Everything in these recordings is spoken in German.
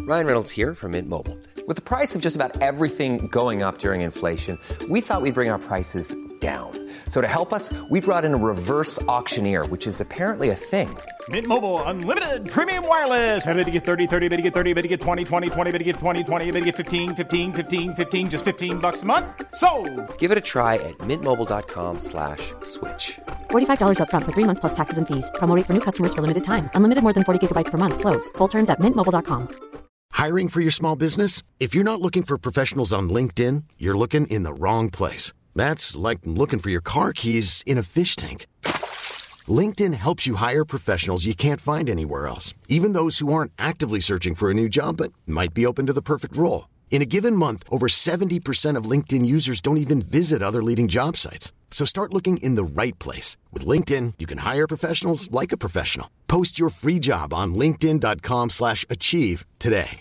Ryan Reynolds here from Mint Mobile. With the price of just about everything going up during inflation, we thought we'd bring our prices down. So to help us, we brought in a reverse auctioneer, which is apparently a thing. Mint Mobile Unlimited Premium Wireless. How to get 30, 30, bit to get 30, bit to get 20, 20, 20, bit to get 20, 20, bit to get 15, 15, 15, 15, just $15 a month? Sold! Give it a try at mintmobile.com/switch. $45 up front for 3 months plus taxes and fees. Promo rate for new customers for limited time. Unlimited more than 40 gigabytes per month. Slows full terms at mintmobile.com. Hiring for your small business? If you're not looking for professionals on LinkedIn, you're looking in the wrong place. That's like looking for your car keys in a fish tank. LinkedIn helps you hire professionals you can't find anywhere else, even those who aren't actively searching for a new job but might be open to the perfect role. In a given month, over 70% of LinkedIn users don't even visit other leading job sites. So start looking in the right place. With LinkedIn, you can hire professionals like a professional. Post your free job on linkedin.com/achieve today.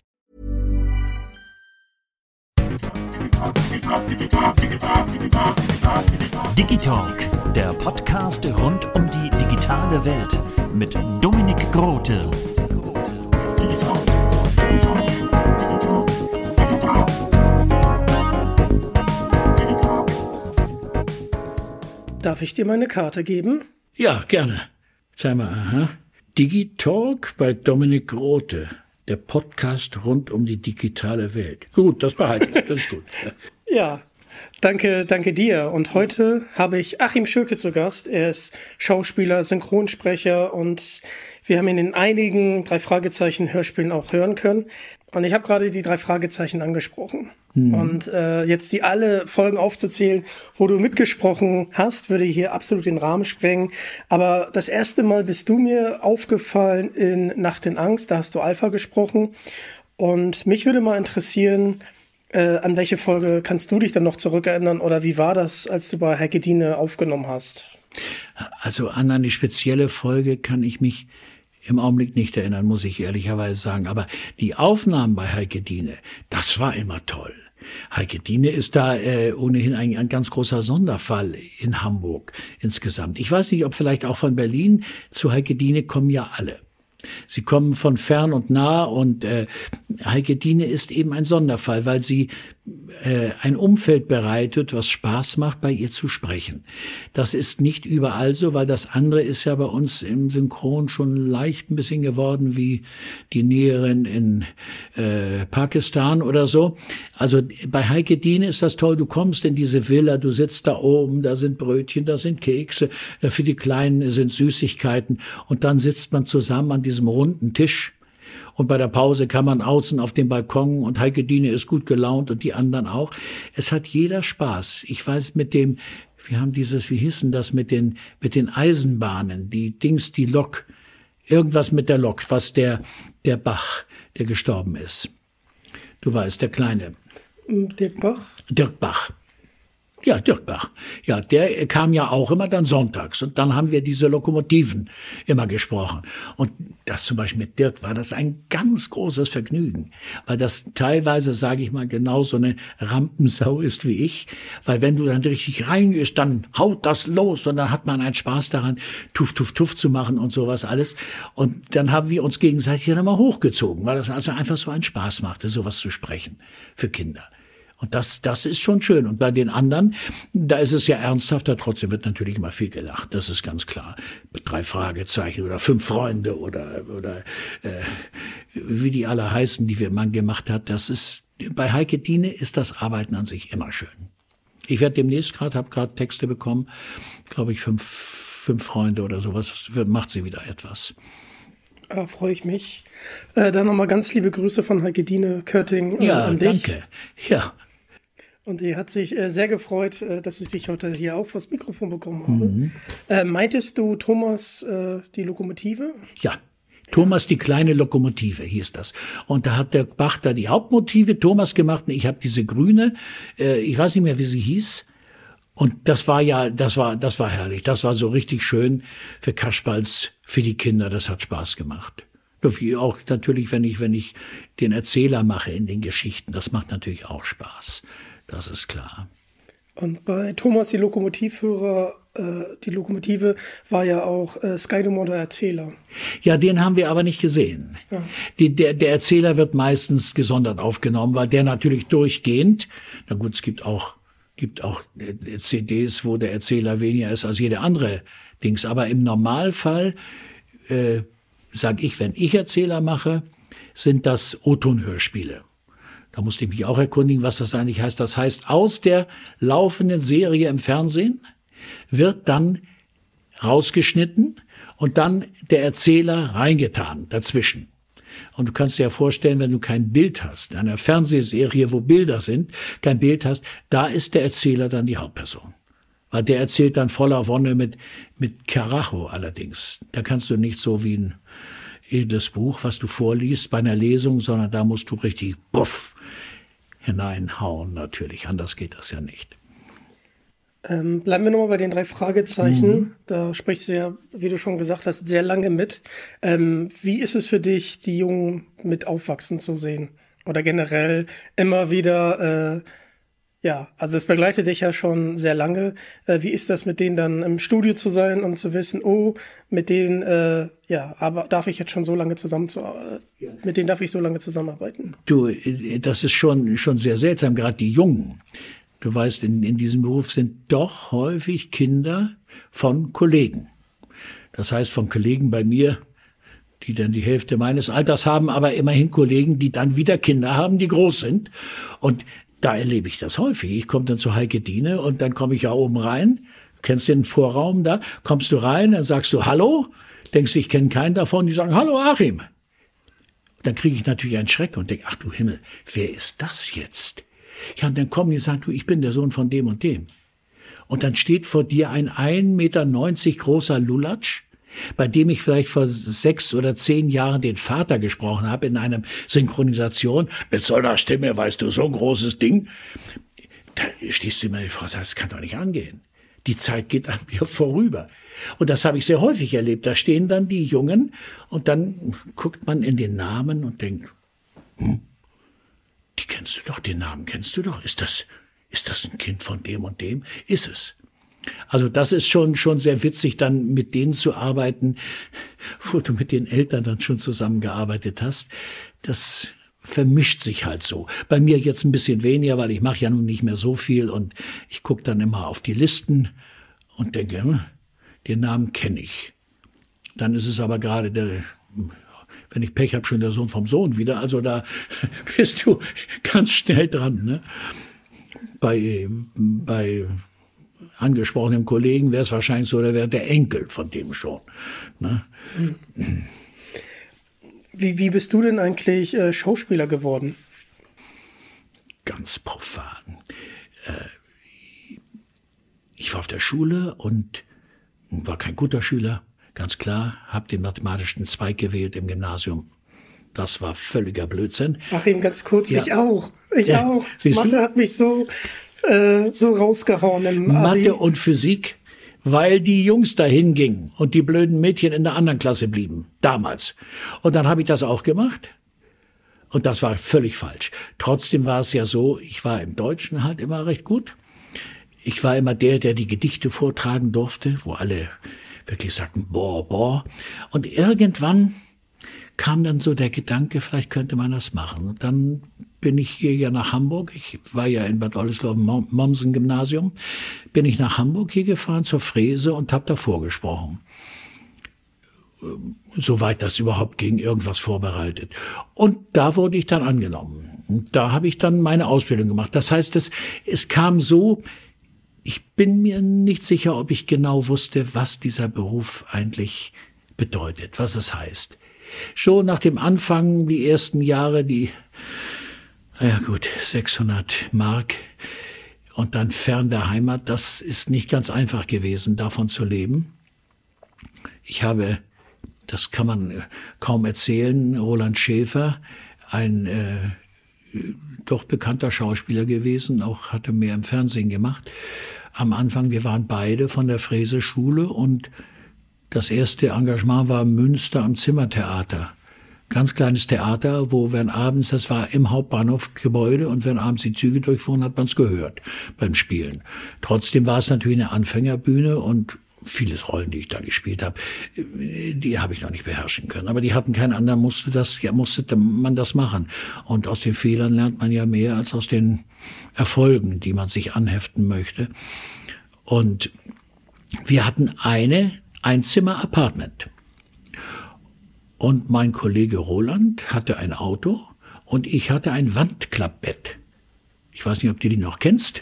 Digitalk, der Podcast rund um die digitale Welt mit Dominik Grote. Darf ich dir meine Karte geben? Ja, gerne. Sag mal, aha. Digitalk bei Dominik Grote. Der Podcast rund um die digitale Welt. Gut, das behalte ich. Das ist gut. Ja, danke dir. Und heute habe ich Achim Schürke zu Gast. Er ist Schauspieler, Synchronsprecher und wir haben ihn in einigen 3-Fragezeichen-Hörspielen auch hören können. Und ich habe gerade die 3 Fragezeichen angesprochen. Und jetzt die alle Folgen aufzuzählen, wo du mitgesprochen hast, würde hier absolut den Rahmen sprengen. Aber das erste Mal bist du mir aufgefallen in Nacht in Angst, da hast du Alpha gesprochen. Und mich würde mal interessieren, an welche Folge kannst du dich dann noch zurückerinnern oder wie war das, als du bei Heike Dine aufgenommen hast? Also an eine spezielle Folge kann ich mich im Augenblick nicht erinnern, muss ich ehrlicherweise sagen. Aber die Aufnahmen bei Heike Dine, das war immer toll. Heike Dine ist da ohnehin ein ganz großer Sonderfall in Hamburg insgesamt. Ich weiß nicht, ob vielleicht auch von Berlin. Zu Heike Dine kommen ja alle. Sie kommen von fern und nah und Heike Dine ist eben ein Sonderfall, weil sie ein Umfeld bereitet, was Spaß macht, bei ihr zu sprechen. Das ist nicht überall so, weil das andere ist ja bei uns im Synchron schon leicht ein bisschen geworden wie die Näherin in Pakistan oder so. Also bei Heike Dine ist das toll, du kommst in diese Villa, du sitzt da oben, da sind Brötchen, da sind Kekse, für die Kleinen sind Süßigkeiten und dann sitzt man zusammen an diesem runden Tisch. Und bei der Pause kann man außen auf dem Balkon und Heike Dine ist gut gelaunt und die anderen auch. Es hat jeder Spaß. Ich weiß wir haben wie hieß denn das mit den Eisenbahnen, die Lok, irgendwas mit der Lok, was der Bach, der gestorben ist. Du weißt, der Kleine. Dirk Bach? Dirk Bach. Ja, Dirk Bach. Ja, der kam ja auch immer dann sonntags. Und dann haben wir diese Lokomotiven immer gesprochen. Und das zum Beispiel mit Dirk war das ein ganz großes Vergnügen. Weil das teilweise, sage ich mal, genau so eine Rampensau ist wie ich. Weil wenn du dann richtig reingehst, dann haut das los. Und dann hat man einen Spaß daran, tuff, tuff, tuff zu machen und sowas alles. Und dann haben wir uns gegenseitig dann mal hochgezogen. Weil das also einfach so einen Spaß machte, sowas zu sprechen für Kinder. Und das ist schon schön. Und bei den anderen, da ist es ja ernsthafter, trotzdem wird natürlich immer viel gelacht. Das ist ganz klar. 3 Fragezeichen oder 5 Freunde oder wie die alle heißen, die man gemacht hat. Bei Heike Dine ist das Arbeiten an sich immer schön. Ich werde demnächst habe gerade Texte bekommen, glaube ich, 5 Freunde oder sowas, macht sie wieder etwas. Freue ich mich. Dann nochmal ganz liebe Grüße von Heike Dine Körting an dich. Ja, danke. Ja. Und die hat sich sehr gefreut, dass ich dich heute hier auf das Mikrofon bekommen habe. Meintest du Thomas die Lokomotive? Ja, Thomas die kleine Lokomotive hieß das. Und da hat der Bach da die Hauptmotive Thomas gemacht und ich habe diese grüne, ich weiß nicht mehr, wie sie hieß. Und das war herrlich. Das war so richtig schön für Kasperls, für die Kinder. Das hat Spaß gemacht. Auch natürlich, wenn ich den Erzähler mache in den Geschichten. Das macht natürlich auch Spaß. Das ist klar. Und bei Thomas die Lokomotivführer die Lokomotive war ja auch Skydom der Erzähler. Ja, den haben wir aber nicht gesehen. Ja. Der Erzähler wird meistens gesondert aufgenommen, weil der natürlich durchgehend, na gut, es gibt auch CDs, wo der Erzähler weniger ist als jede andere Dings, aber im Normalfall, sag ich, wenn ich Erzähler mache, sind das O-Ton-Hörspiele. Da musste ich mich auch erkundigen, was das eigentlich heißt. Das heißt, aus der laufenden Serie im Fernsehen wird dann rausgeschnitten und dann der Erzähler reingetan dazwischen. Und du kannst dir ja vorstellen, wenn du kein Bild hast, in einer Fernsehserie, wo Bilder sind, kein Bild hast, da ist der Erzähler dann die Hauptperson. Weil der erzählt dann voller Wonne mit Karacho allerdings. Da kannst du nicht so wie ein edles Buch, was du vorliest bei einer Lesung, sondern da musst du richtig hineinhauen natürlich. Anders geht das ja nicht. Bleiben wir nochmal bei den 3 Fragezeichen. Da sprichst du ja, wie du schon gesagt hast, sehr lange mit. Wie ist es für dich, die Jungen mit aufwachsen zu sehen? Oder generell immer wieder, also es begleitet dich ja schon sehr lange. Wie ist das, mit denen dann im Studio zu sein und zu wissen, mit denen, aber darf ich jetzt schon so lange mit denen darf ich so lange zusammenarbeiten? Du, das ist schon sehr seltsam, gerade die Jungen. Du weißt, in diesem Beruf sind doch häufig Kinder von Kollegen. Das heißt, von Kollegen bei mir, die dann die Hälfte meines Alters haben, aber immerhin Kollegen, die dann wieder Kinder haben, die groß sind. Und da erlebe ich das häufig. Ich komme dann zu Heike Diene und dann komme ich ja oben rein. Kennst du den Vorraum da? Kommst du rein, dann sagst du Hallo. Denkst du, ich kenne keinen davon. Die sagen Hallo Achim. Dann kriege ich natürlich einen Schreck und denke, ach du Himmel, wer ist das jetzt? Ja, und dann kommen die und sagen, du, ich bin der Sohn von dem und dem. Und dann steht vor dir ein 1,90 Meter großer Lulatsch, bei dem ich vielleicht vor 6 oder 10 Jahren den Vater gesprochen habe in einer Synchronisation. Mit so einer Stimme, weißt du, so ein großes Ding. Da stehst du immer vor und sagst, das kann doch nicht angehen. Die Zeit geht an mir vorüber. Und das habe ich sehr häufig erlebt. Da stehen dann die Jungen und dann guckt man in den Namen und denkt, die kennst du doch, den Namen kennst du doch. Ist das ein Kind von dem und dem? Ist es. Also das ist schon sehr witzig, dann mit denen zu arbeiten, wo du mit den Eltern dann schon zusammengearbeitet hast. Das vermischt sich halt so. Bei mir jetzt ein bisschen weniger, weil ich mache ja nun nicht mehr so viel und ich gucke dann immer auf die Listen und denke, den Namen kenne ich. Dann ist es aber gerade wenn ich Pech habe, schon der Sohn vom Sohn wieder. Also da bist du ganz schnell dran. Ne? Bei angesprochenem Kollegen wäre es wahrscheinlich so, oder wäre der Enkel von dem schon. Ne? Wie bist du denn eigentlich Schauspieler geworden? Ganz profan. Ich war auf der Schule und war kein guter Schüler. Ganz klar, habe den mathematischen Zweig gewählt im Gymnasium. Das war völliger Blödsinn. Achim, ganz kurz, ja. Ich auch. Mathe hat mich so rausgehauen im Abi. Mathe und Physik, weil die Jungs dahin gingen und die blöden Mädchen in der anderen Klasse blieben. Damals. Und dann habe ich das auch gemacht. Und das war völlig falsch. Trotzdem war es ja so, ich war im Deutschen halt immer recht gut. Ich war immer der die Gedichte vortragen durfte, wo alle wirklich sagten, boah. Und irgendwann kam dann so der Gedanke, vielleicht könnte man das machen. Und dann bin ich hier ja nach Hamburg. Ich war ja in Bad Oldesloe im Mommsen-Gymnasium. Bin ich nach Hamburg hier gefahren zur Frese und habe da vorgesprochen. Soweit das überhaupt ging, irgendwas vorbereitet. Und da wurde ich dann angenommen. Und da habe ich dann meine Ausbildung gemacht. Das heißt, es kam so, ich bin mir nicht sicher, ob ich genau wusste, was dieser Beruf eigentlich bedeutet, was es heißt. Schon nach dem Anfang, die ersten Jahre, 600 Mark und dann fern der Heimat, das ist nicht ganz einfach gewesen, davon zu leben. Ich habe, das kann man kaum erzählen, Roland Schäfer, ein doch bekannter Schauspieler gewesen, auch hatte mehr im Fernsehen gemacht. Am Anfang, wir waren beide von der Frese-Schule und das erste Engagement war Münster am Zimmertheater Ganz kleines Theater, wo wenn abends, das war im Hauptbahnhofgebäude, und wenn abends die Züge durchfuhren, hat man es gehört beim Spielen. Trotzdem war es natürlich eine Anfängerbühne und vieles Rollen, die ich da gespielt habe, die habe ich noch nicht beherrschen können. Aber die hatten keinen anderen, musste man das machen. Und aus den Fehlern lernt man ja mehr als aus den Erfolgen, die man sich anheften möchte. Und wir hatten ein Einzimmer-Apartment. Und mein Kollege Roland hatte ein Auto und ich hatte ein Wandklappbett. Ich weiß nicht, ob du die noch kennst.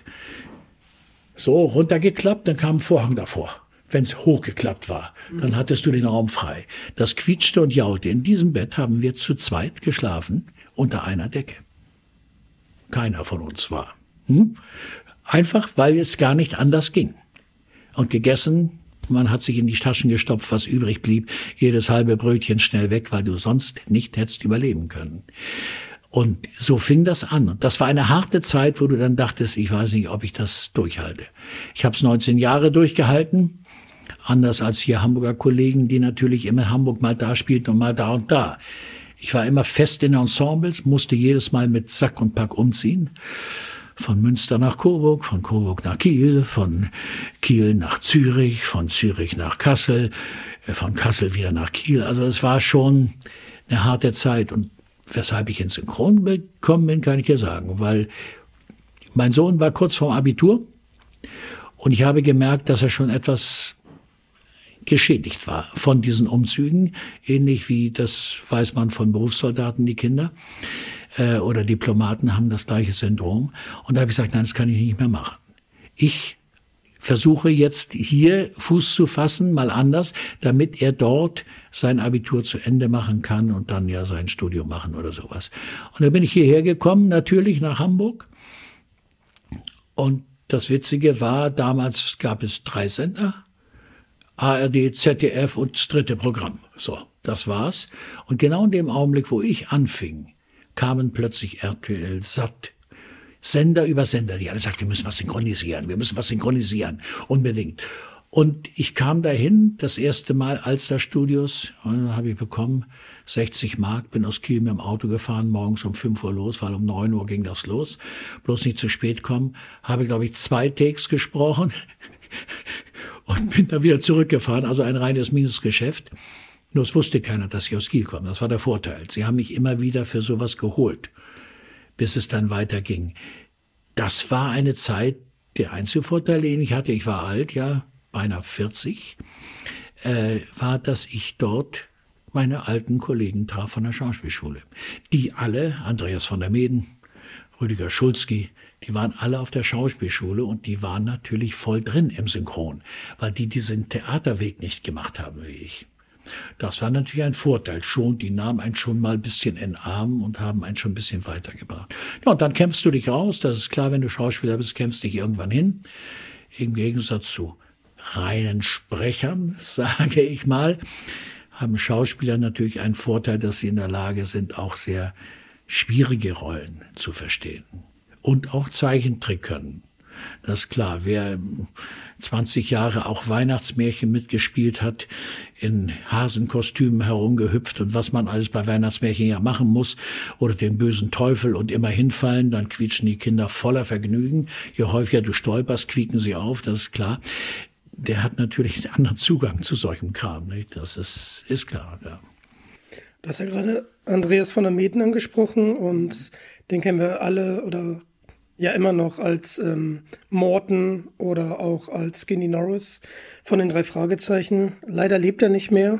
So runtergeklappt, dann kam ein Vorhang davor. Wenn es hochgeklappt war, dann hattest du den Raum frei. Das quietschte und jaute. In diesem Bett haben wir zu zweit geschlafen, unter einer Decke. Keiner von uns war. Einfach, weil es gar nicht anders ging. Und gegessen, man hat sich in die Taschen gestopft, was übrig blieb. Jedes halbe Brötchen schnell weg, weil du sonst nicht hättest überleben können. Und so fing das an. Und das war eine harte Zeit, wo du dann dachtest, ich weiß nicht, ob ich das durchhalte. Ich habe es 19 Jahre durchgehalten. Anders als hier Hamburger Kollegen, die natürlich immer in Hamburg mal da spielten und mal da und da. Ich war immer fest in Ensembles, musste jedes Mal mit Sack und Pack umziehen. Von Münster nach Coburg, von Coburg nach Kiel, von Kiel nach Zürich, von Zürich nach Kassel, von Kassel wieder nach Kiel. Also es war schon eine harte Zeit. Und weshalb ich ins Synchron gekommen bin, kann ich dir sagen. Weil mein Sohn war kurz vorm Abitur und ich habe gemerkt, dass er schon etwas geschädigt war von diesen Umzügen. Ähnlich wie, das weiß man von Berufssoldaten, die Kinder. Oder Diplomaten haben das gleiche Syndrom. Und da habe ich gesagt, nein, das kann ich nicht mehr machen. Ich versuche jetzt hier Fuß zu fassen, mal anders, damit er dort sein Abitur zu Ende machen kann und dann ja sein Studium machen oder sowas. Und da bin ich hierher gekommen, natürlich nach Hamburg. Und das Witzige war, damals gab es 3 Sender, ARD, ZDF und das 3. Programm. So, das war's. Und genau in dem Augenblick, wo ich anfing, kamen plötzlich RTL, SAT, Sender über Sender, die alle sagten, wir müssen was synchronisieren, unbedingt. Und ich kam dahin, das erste Mal Alster Studios, und dann habe ich bekommen 60 Mark, bin aus Kiel mit dem Auto gefahren, morgens um 5 Uhr los, weil um 9 Uhr ging das los, bloß nicht zu spät kommen, habe, glaube ich, 2 Takes gesprochen und bin dann wieder zurückgefahren, also ein reines Minusgeschäft. Nur es wusste keiner, dass ich aus Kiel komme. Das war der Vorteil. Sie haben mich immer wieder für sowas geholt, bis es dann weiterging. Das war eine Zeit, der einzige Vorteil, den ich hatte, ich war alt, ja, beinahe 40, war, dass ich dort meine alten Kollegen traf von der Schauspielschule. Die alle, Andreas von der Meeden, Rüdiger Schulzky, die waren alle auf der Schauspielschule und die waren natürlich voll drin im Synchron, weil die diesen Theaterweg nicht gemacht haben wie ich. Das war natürlich ein Vorteil schon. Die nahmen einen schon mal ein bisschen in den Arm und haben einen schon ein bisschen weitergebracht. Ja, und dann kämpfst du dich raus. Das ist klar, wenn du Schauspieler bist, kämpfst dich irgendwann hin. Im Gegensatz zu reinen Sprechern, sage ich mal, haben Schauspieler natürlich einen Vorteil, dass sie in der Lage sind, auch sehr schwierige Rollen zu verstehen. Und auch Zeichentrick können. Das ist klar, wer 20 Jahre auch Weihnachtsmärchen mitgespielt hat, in Hasenkostümen herumgehüpft und was man alles bei Weihnachtsmärchen ja machen muss, oder den bösen Teufel und immer hinfallen, dann quietschen die Kinder voller Vergnügen. Je häufiger du stolperst, quieken sie auf, das ist klar. Der hat natürlich einen anderen Zugang zu solchem Kram, nicht? Das ist klar, ja. Du hast ja gerade Andreas von der Meeden angesprochen und den kennen wir alle oder ja immer noch als Morton oder auch als Skinny Norris von den 3 Fragezeichen. Leider lebt er nicht mehr,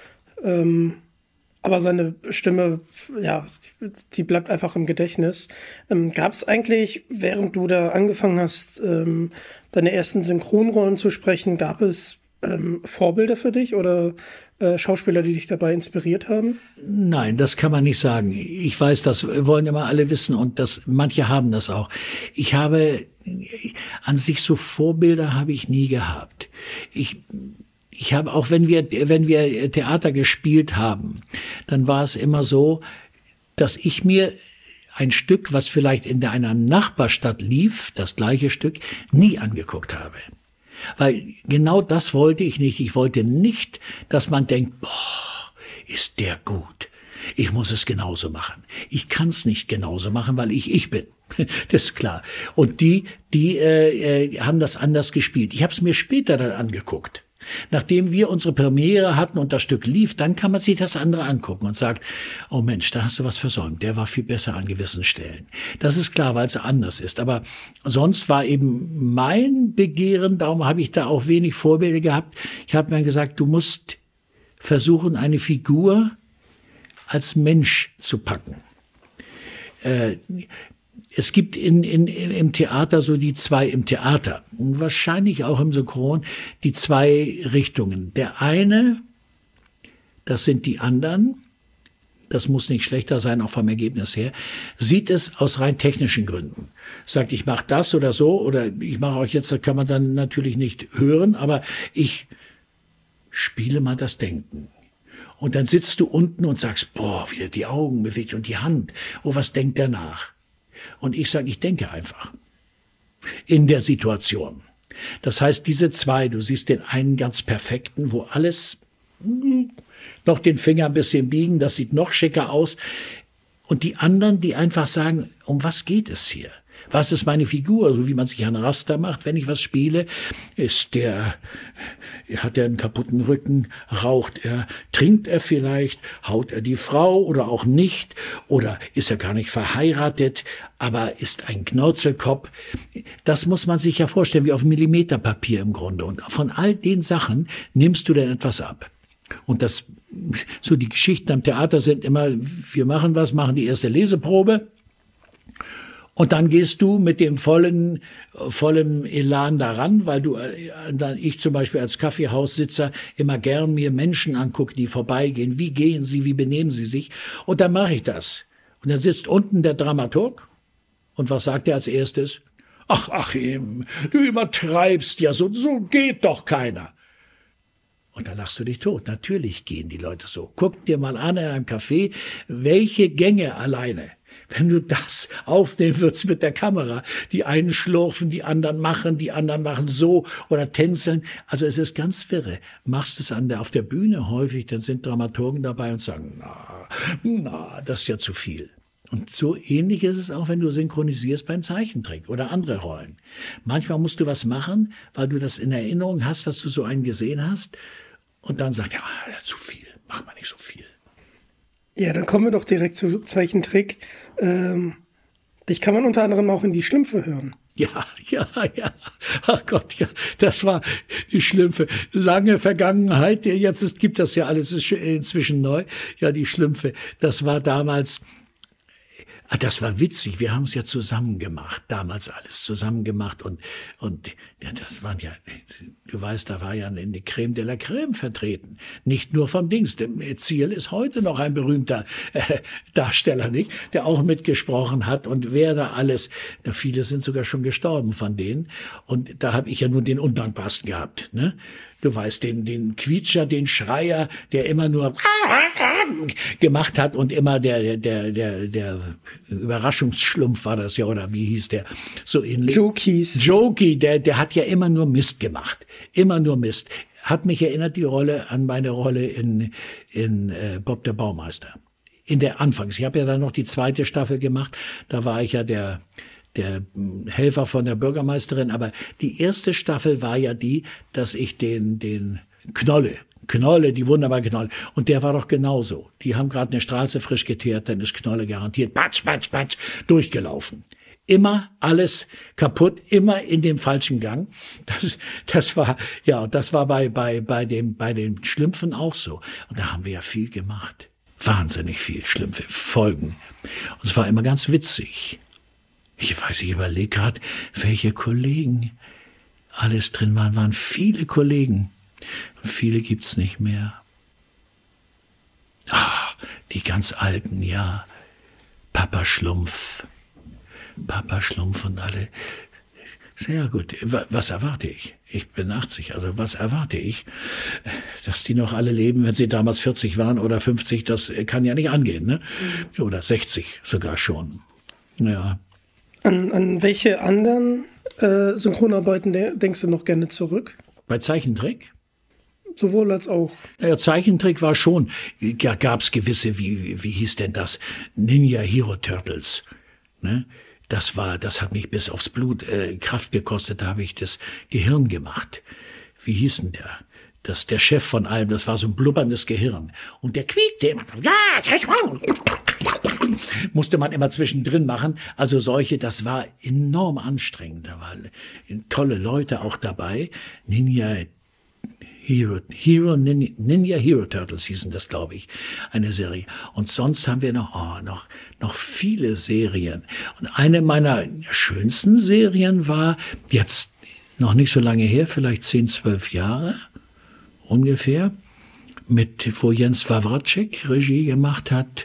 aber seine Stimme, ja, die bleibt einfach im Gedächtnis. Gab es eigentlich, während du da angefangen hast, deine ersten Synchronrollen zu sprechen, gab es Vorbilder für dich oder Schauspieler, die dich dabei inspiriert haben? Nein, das kann man nicht sagen. Ich weiß, das wollen immer alle wissen und manche haben das auch. Ich habe an sich so Vorbilder habe ich nie gehabt. Ich habe auch, wenn wir Theater gespielt haben, dann war es immer so, dass ich mir ein Stück, was vielleicht in einer Nachbarstadt lief, das gleiche Stück, nie angeguckt habe. Weil genau das wollte ich nicht. Ich wollte nicht, dass man denkt, boah, ist der gut. Ich muss es genauso machen. Ich kann es nicht genauso machen, weil ich bin. Das ist klar. Und die haben das anders gespielt. Ich habe es mir später dann angeguckt. Nachdem wir unsere Premiere hatten und das Stück lief, dann kann man sich das andere angucken und sagt, oh Mensch, da hast du was versäumt. Der war viel besser an gewissen Stellen. Das ist klar, weil es anders ist. Aber sonst war eben mein Begehren, darum habe ich da auch wenig Vorbilder gehabt. Ich habe mir gesagt, du musst versuchen, eine Figur als Mensch zu packen. Es gibt im Theater so die zwei, im Theater, und wahrscheinlich auch im Synchron, die zwei Richtungen. Der eine, das sind die anderen, das muss nicht schlechter sein, auch vom Ergebnis her, sieht es aus rein technischen Gründen. Sagt, ich mache das oder so, oder ich mache euch jetzt, das kann man dann natürlich nicht hören, aber ich spiele mal das Denken. Und dann sitzt du unten und sagst, boah, wieder die Augen bewegt und die Hand. Oh, was denkt der nach? Und ich sage, ich denke einfach. In der Situation. Das heißt, diese zwei, du siehst den einen ganz perfekten, wo alles noch den Finger ein bisschen biegen, das sieht noch schicker aus. Und die anderen, die einfach sagen, um was geht es hier? Was ist meine Figur? So wie man sich ein Raster macht, wenn ich was spiele. Hat er einen kaputten Rücken? Raucht er? Trinkt er vielleicht? Haut er die Frau oder auch nicht? Oder ist er gar nicht verheiratet, aber ist ein Knauzelkopf? Das muss man sich ja vorstellen, wie auf Millimeterpapier im Grunde. Und von all den Sachen nimmst du dann etwas ab. Und so die Geschichten am Theater sind immer, wir machen die erste Leseprobe. Und dann gehst du mit dem vollen Elan daran, weil ich zum Beispiel als Kaffeehaussitzer immer gern mir Menschen angucke, die vorbeigehen. Wie gehen sie, wie benehmen sie sich? Und dann mache ich das. Und dann sitzt unten der Dramaturg. Und was sagt er als erstes? Ach, Achim, du übertreibst ja, so geht doch keiner. Und dann lachst du dich tot. Natürlich gehen die Leute so. Guck dir mal an in einem Café, welche Gänge alleine. Wenn du das aufnehmen würdest mit der Kamera, die einen schlurfen, die anderen machen so oder tänzeln. Also es ist ganz wirre. Machst es auf der Bühne häufig, dann sind Dramaturgen dabei und sagen, na, das ist ja zu viel. Und so ähnlich ist es auch, wenn du synchronisierst beim Zeichentrick oder andere Rollen. Manchmal musst du was machen, weil du das in Erinnerung hast, dass du so einen gesehen hast. Und dann sagt er, zu viel, mach mal nicht so viel. Ja, dann kommen wir doch direkt zu Zeichentrick. Dich kann man unter anderem auch in die Schlümpfe hören. Ja. Ach Gott, ja, das war die Schlümpfe. Lange Vergangenheit. Jetzt gibt das ja alles inzwischen neu. Ja, die Schlümpfe. Das war damals. Das war witzig, wir haben es ja zusammen gemacht, damals alles zusammen gemacht und ja, das waren ja, du weißt, da war ja eine Creme de la Creme vertreten, nicht nur vom Dings. Ziel ist heute noch ein berühmter Darsteller, nicht, der auch mitgesprochen hat und wer da alles, viele sind sogar schon gestorben von denen und da habe ich ja nur den Undankbarsten gehabt, ne? Du weißt, den Quietscher, den Schreier, der immer nur gemacht hat und immer der Überraschungsschlumpf war das ja, oder wie hieß der? So ähnlich. Jokey, der hat ja immer nur Mist gemacht. Immer nur Mist. Hat mich erinnert an meine Rolle in Bob der Baumeister. In der Anfangs. Ich habe ja dann noch die zweite Staffel gemacht. Da war ich ja der Helfer von der Bürgermeisterin, aber die erste Staffel war ja die, dass ich den Knolle, die wunderbare Knolle, und der war doch genauso. Die haben gerade eine Straße frisch geteert, dann ist Knolle garantiert patsch, durchgelaufen. Immer alles kaputt, immer in dem falschen Gang. Das war bei den Schlümpfen auch so. Und da haben wir ja viel gemacht. Wahnsinnig viel Schlümpfe, Folgen. Und es war immer ganz witzig. Ich überlege gerade, welche Kollegen alles drin waren viele Kollegen. Viele gibt's nicht mehr. Die ganz alten, ja. Papa Schlumpf und alle. Sehr gut. Was erwarte ich? Ich bin 80, also was erwarte ich? Dass die noch alle leben, wenn sie damals 40 waren oder 50, das kann ja nicht angehen, ne? Oder 60 sogar schon. Ja. An welche anderen Synchronarbeiten denkst du noch gerne zurück? Bei Zeichentrick? sowohl als auch. Ja, Zeichentrick war schon, ja, gab's gewisse, wie hieß denn das? Ninja Hero Turtles, ne? Das hat mich bis aufs Blut Kraft gekostet, da habe ich das Gehirn gemacht. Wie hieß denn der? Der Chef von allem, das war so ein blubberndes Gehirn. Und der quiekte immer. Musste man immer zwischendrin machen. Also solche, das war enorm anstrengend. Da waren tolle Leute auch dabei. Ninja Hero Turtles hießen das, glaube ich, eine Serie. Und sonst haben wir noch viele Serien. Und eine meiner schönsten Serien war jetzt noch nicht so lange her, vielleicht 10, 12 Jahre ungefähr, wo Jens Wawracek Regie gemacht hat,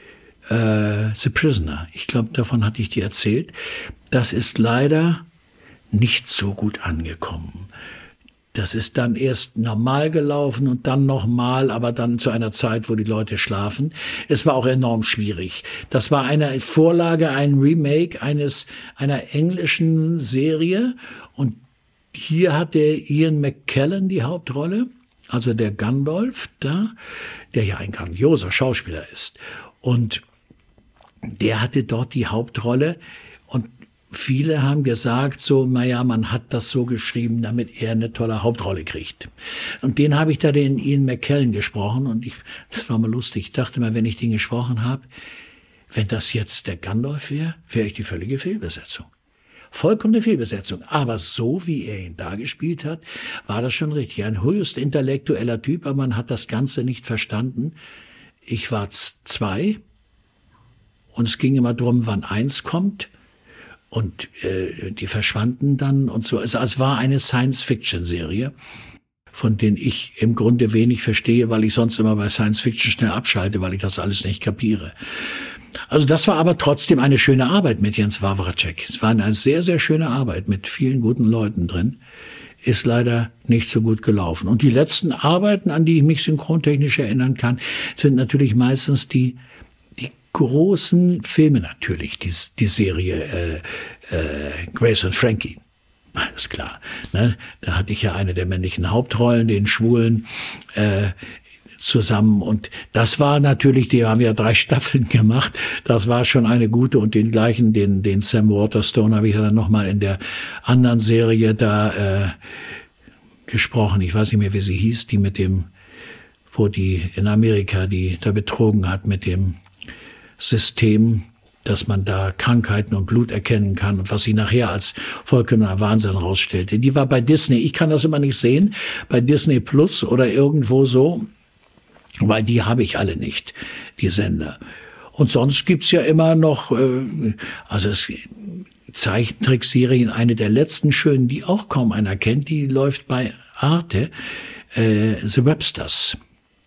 The Prisoner. Ich glaube, davon hatte ich dir erzählt. Das ist leider nicht so gut angekommen. Das ist dann erst normal gelaufen und dann nochmal, aber dann zu einer Zeit, wo die Leute schlafen. Es war auch enorm schwierig. Das war eine Vorlage, ein Remake einer englischen Serie. Und hier hatte Ian McKellen die Hauptrolle, also der Gandalf da, der ja ein grandioser Schauspieler ist. Und der hatte dort die Hauptrolle. Und viele haben gesagt, so, naja, man hat das so geschrieben, damit er eine tolle Hauptrolle kriegt. Und den habe ich da den Ian McKellen gesprochen und das war mal lustig. Ich dachte mal, wenn ich den gesprochen habe, wenn das jetzt der Gandalf wäre ich die völlige Fehlbesetzung. Vollkommene Fehlbesetzung. Aber so, wie er ihn da gespielt hat, war das schon richtig. Ein höchst intellektueller Typ, aber man hat das Ganze nicht verstanden. Ich war 2 und es ging immer drum, wann 1 kommt. Und die verschwanden dann und so. Also es war eine Science-Fiction-Serie, von denen ich im Grunde wenig verstehe, weil ich sonst immer bei Science-Fiction schnell abschalte, weil ich das alles nicht kapiere. Also das war aber trotzdem eine schöne Arbeit mit Jens Wawracek. Es war eine sehr, sehr schöne Arbeit mit vielen guten Leuten drin. Ist leider nicht so gut gelaufen. Und die letzten Arbeiten, an die ich mich synchrontechnisch erinnern kann, sind natürlich meistens die großen Filme natürlich, die Serie Grace und Frankie. Alles klar. Ne? Da hatte ich ja eine der männlichen Hauptrollen, den Schwulen, zusammen. Und das war natürlich, die haben ja 3 Staffeln gemacht. Das war schon eine gute. Und den gleichen, den Sam Waterstone, habe ich dann nochmal in der anderen Serie da gesprochen. Ich weiß nicht mehr, wie sie hieß, die mit dem, wo die in Amerika, die da betrogen hat mit dem System, dass man da Krankheiten und Blut erkennen kann und was sie nachher als vollkommener Wahnsinn rausstellte. Die war bei Disney. Ich kann das immer nicht sehen, bei Disney Plus oder irgendwo so, weil die habe ich alle nicht, die Sender. Und sonst gibt's ja immer noch, Zeichentrickserien, eine der letzten schönen, die auch kaum einer kennt, die läuft bei Arte, The Websters.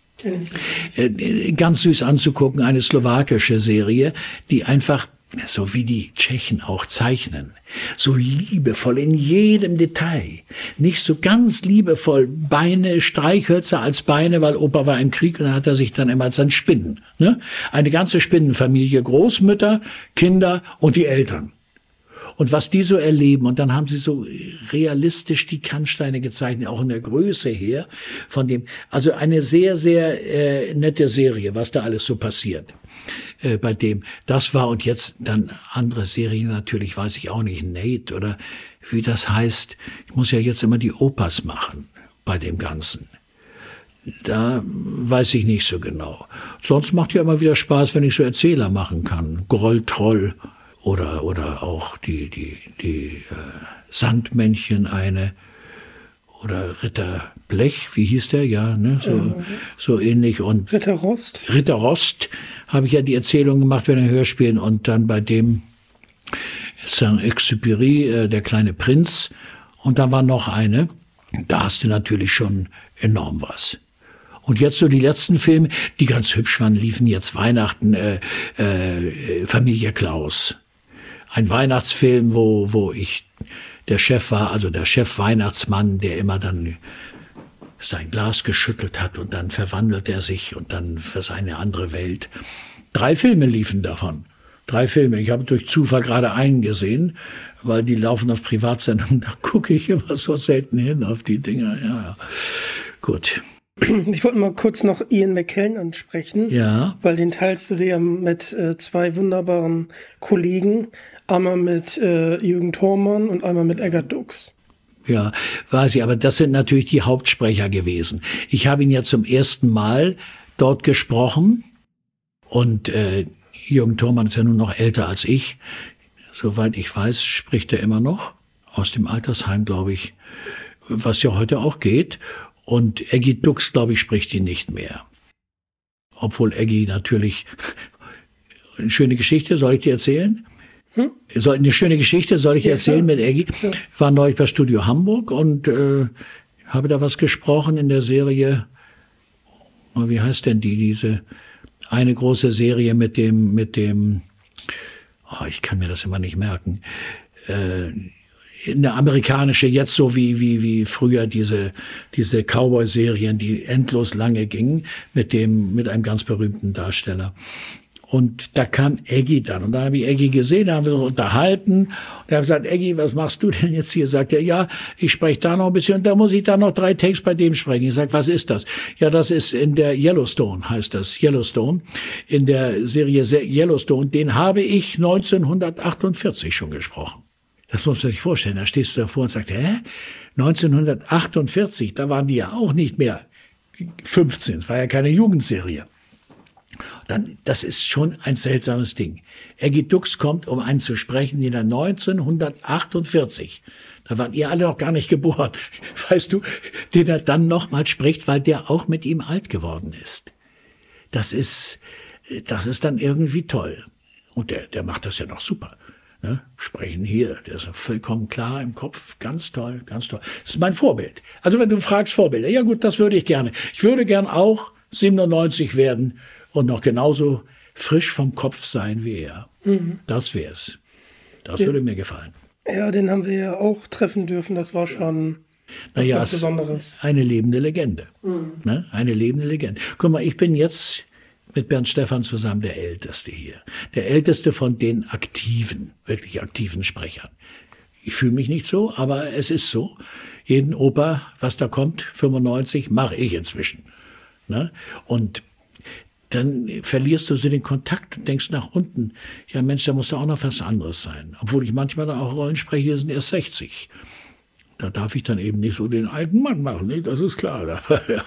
Ganz süß anzugucken, eine slowakische Serie, die einfach, so wie die Tschechen auch zeichnen, so liebevoll in jedem Detail. Nicht so ganz liebevoll, Beine, Streichhölzer als Beine, weil Opa war im Krieg und da hat er sich dann immer als ein Spinnen. Ne? Eine ganze Spinnenfamilie, Großmütter, Kinder und die Eltern. Und was die so erleben, und dann haben sie so realistisch die Kannsteine gezeichnet, auch in der Größe her, von dem, also eine sehr, sehr nette Serie, was da alles so passiert. Bei dem, das war, und jetzt dann andere Serien natürlich, weiß ich auch nicht, Nate oder wie das heißt. Ich muss ja jetzt immer die Opas machen bei dem Ganzen. Da weiß ich nicht so genau. Sonst macht ja immer wieder Spaß, wenn ich so Erzähler machen kann. Groll-Troll. Oder auch die Sandmännchen eine. Oder Ritter Blech, wie hieß der? Ja, ne, so ähnlich. Und Ritter Rost. Ritter Rost habe ich ja die Erzählung gemacht bei den Hörspielen. Und dann bei dem Saint-Exupéry, der kleine Prinz. Und dann war noch eine. Da hast du natürlich schon enorm was. Und jetzt so die letzten Filme, die ganz hübsch waren, liefen jetzt Weihnachten, Familie Klaus. Ein Weihnachtsfilm, wo ich der Chef war, also der Chef-Weihnachtsmann, der immer dann sein Glas geschüttelt hat und dann verwandelt er sich und dann für seine andere Welt. 3 Filme liefen davon. 3 Filme. Ich habe durch Zufall gerade einen gesehen, weil die laufen auf Privatsendungen. Da gucke ich immer so selten hin auf die Dinger. Ja. Gut. Ich wollte mal kurz noch Ian McKellen ansprechen, weil den teilst du dir ja mit 2 wunderbaren Kollegen, einmal mit Jürgen Thormann und einmal mit Eggert Dux. Ja, weiß ich, aber das sind natürlich die Hauptsprecher gewesen. Ich habe ihn ja zum ersten Mal dort gesprochen und Jürgen Thormann ist ja nun noch älter als ich. Soweit ich weiß, spricht er immer noch aus dem Altersheim, glaube ich, was ja heute auch geht. Und Eggy Dux, glaube ich, spricht ihn nicht mehr. Obwohl Eggy natürlich... Eine schöne Geschichte, soll ich dir erzählen? Eine schöne Geschichte soll ich dir erzählen mit Eggy. Ich war neulich bei Studio Hamburg und habe da was gesprochen in der Serie. Wie heißt denn diese eine große Serie mit dem ich kann mir das immer nicht merken. Eine amerikanische, jetzt so wie früher diese Cowboy-Serien, die endlos lange gingen, mit einem ganz berühmten Darsteller. Und da kam Eggy dann. Und da habe ich Eggy gesehen, da haben wir uns unterhalten. Und er hat gesagt, Eggy, was machst du denn jetzt hier? Sagt er, ja, ich spreche da noch ein bisschen und da muss ich da noch 3 Takes bei dem sprechen. Ich sage, was ist das? Ja, das ist in der Yellowstone, heißt das. Yellowstone. In der Serie Yellowstone, den habe ich 1948 schon gesprochen. Das muss man sich vorstellen. Da stehst du davor und sagst, 1948, da waren die ja auch nicht mehr 15. Es war ja keine Jugendserie. Dann, das ist schon ein seltsames Ding. Eggy Dux kommt, um einen zu sprechen, in der 1948. Da wart ihr alle noch gar nicht geboren. Weißt du, den er dann nochmal spricht, weil der auch mit ihm alt geworden ist. Das ist dann irgendwie toll. Und der macht das ja noch super. Ne? Sprechen hier, der ist vollkommen klar im Kopf. Ganz toll, ganz toll. Das ist mein Vorbild. Also wenn du fragst Vorbilder, ja gut, das würde ich gerne. Ich würde gern auch 97 werden und noch genauso frisch vom Kopf sein wie er. Mhm. Das wär's. Das würde mir gefallen. Ja, den haben wir ja auch treffen dürfen. Das war schon was ganz Besonderes. Eine lebende Legende. Mhm. Ne? Eine lebende Legende. Guck mal, ich bin jetzt mit Bernd Stephan zusammen der Älteste hier. Der Älteste von den aktiven, wirklich aktiven Sprechern. Ich fühle mich nicht so, aber es ist so. Jeden Opa, was da kommt, 95, mache ich inzwischen. Ne? Und dann verlierst du so den Kontakt und denkst nach unten, ja Mensch, da muss da auch noch was anderes sein. Obwohl ich manchmal da auch Rollen spreche, die sind erst 60. Da darf ich dann eben nicht so den alten Mann machen, ne? Das ist klar.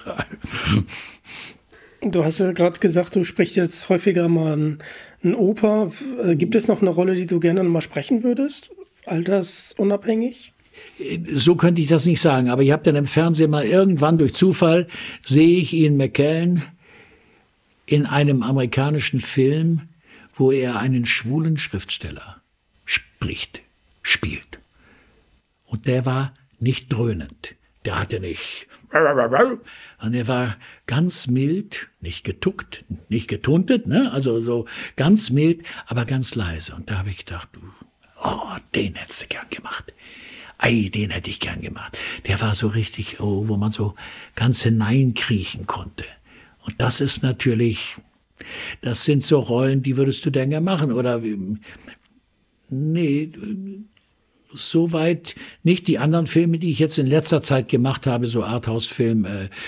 Du hast ja gerade gesagt, du sprichst jetzt häufiger mal einen Opa. Gibt es noch eine Rolle, die du gerne mal sprechen würdest? Altersunabhängig? So könnte ich das nicht sagen, aber ich habe dann im Fernsehen mal irgendwann durch Zufall, sehe ich Ian McKellen in einem amerikanischen Film, wo er einen schwulen Schriftsteller spielt. Und der war nicht dröhnend. Der hatte nicht... Und er war ganz mild, nicht getuckt, nicht getuntet, ne? Also so ganz mild, aber ganz leise. Und da habe ich gedacht, den hättest du gern gemacht. Den hätte ich gern gemacht. Der war so richtig, wo man so ganz hineinkriechen konnte. Und das ist natürlich, das sind so Rollen, die würdest du denn gerne machen. Oder, nee, soweit nicht. Die anderen Filme, die ich jetzt in letzter Zeit gemacht habe, so Arthouse-Film,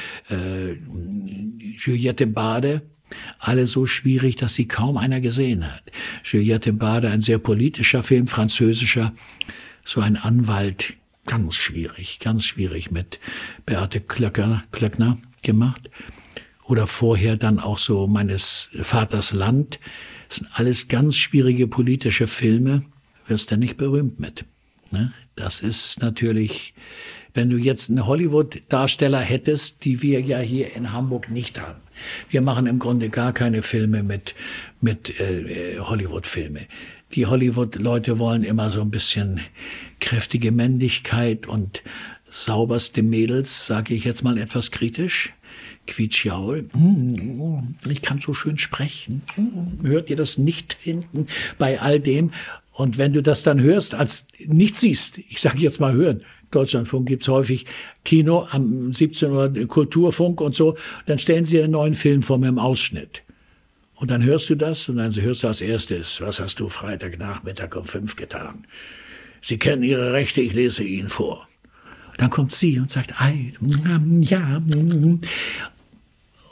Juliette im Bade, alle so schwierig, dass sie kaum einer gesehen hat. Juliette im Bade, ein sehr politischer Film, französischer, so ein Anwalt, ganz schwierig mit Beate Klöckner gemacht. Oder vorher dann auch so meines Vaters Land. Das sind alles ganz schwierige politische Filme, wirst du nicht berühmt mit. Ne? Das ist natürlich, wenn du jetzt einen Hollywood-Darsteller hättest, die wir ja hier in Hamburg nicht haben. Wir machen im Grunde gar keine Filme mit Hollywood-Filme. Die Hollywood-Leute wollen immer so ein bisschen kräftige Männlichkeit und sauberste Mädels, sage ich jetzt mal etwas kritisch. Quietschjaul. Ich kann so schön sprechen. Hört ihr das nicht hinten bei all dem? Und wenn du das dann hörst, als nicht siehst, ich sage jetzt mal hören, Deutschlandfunk gibt's häufig Kino, am 17 Uhr Kulturfunk und so, dann stellen sie einen neuen Film vor mir im Ausschnitt. Und dann hörst du das und dann hörst du als erstes, was hast du Freitagnachmittag um 5 getan? Sie kennen Ihre Rechte, ich lese Ihnen vor. Und dann kommt sie und sagt, ja.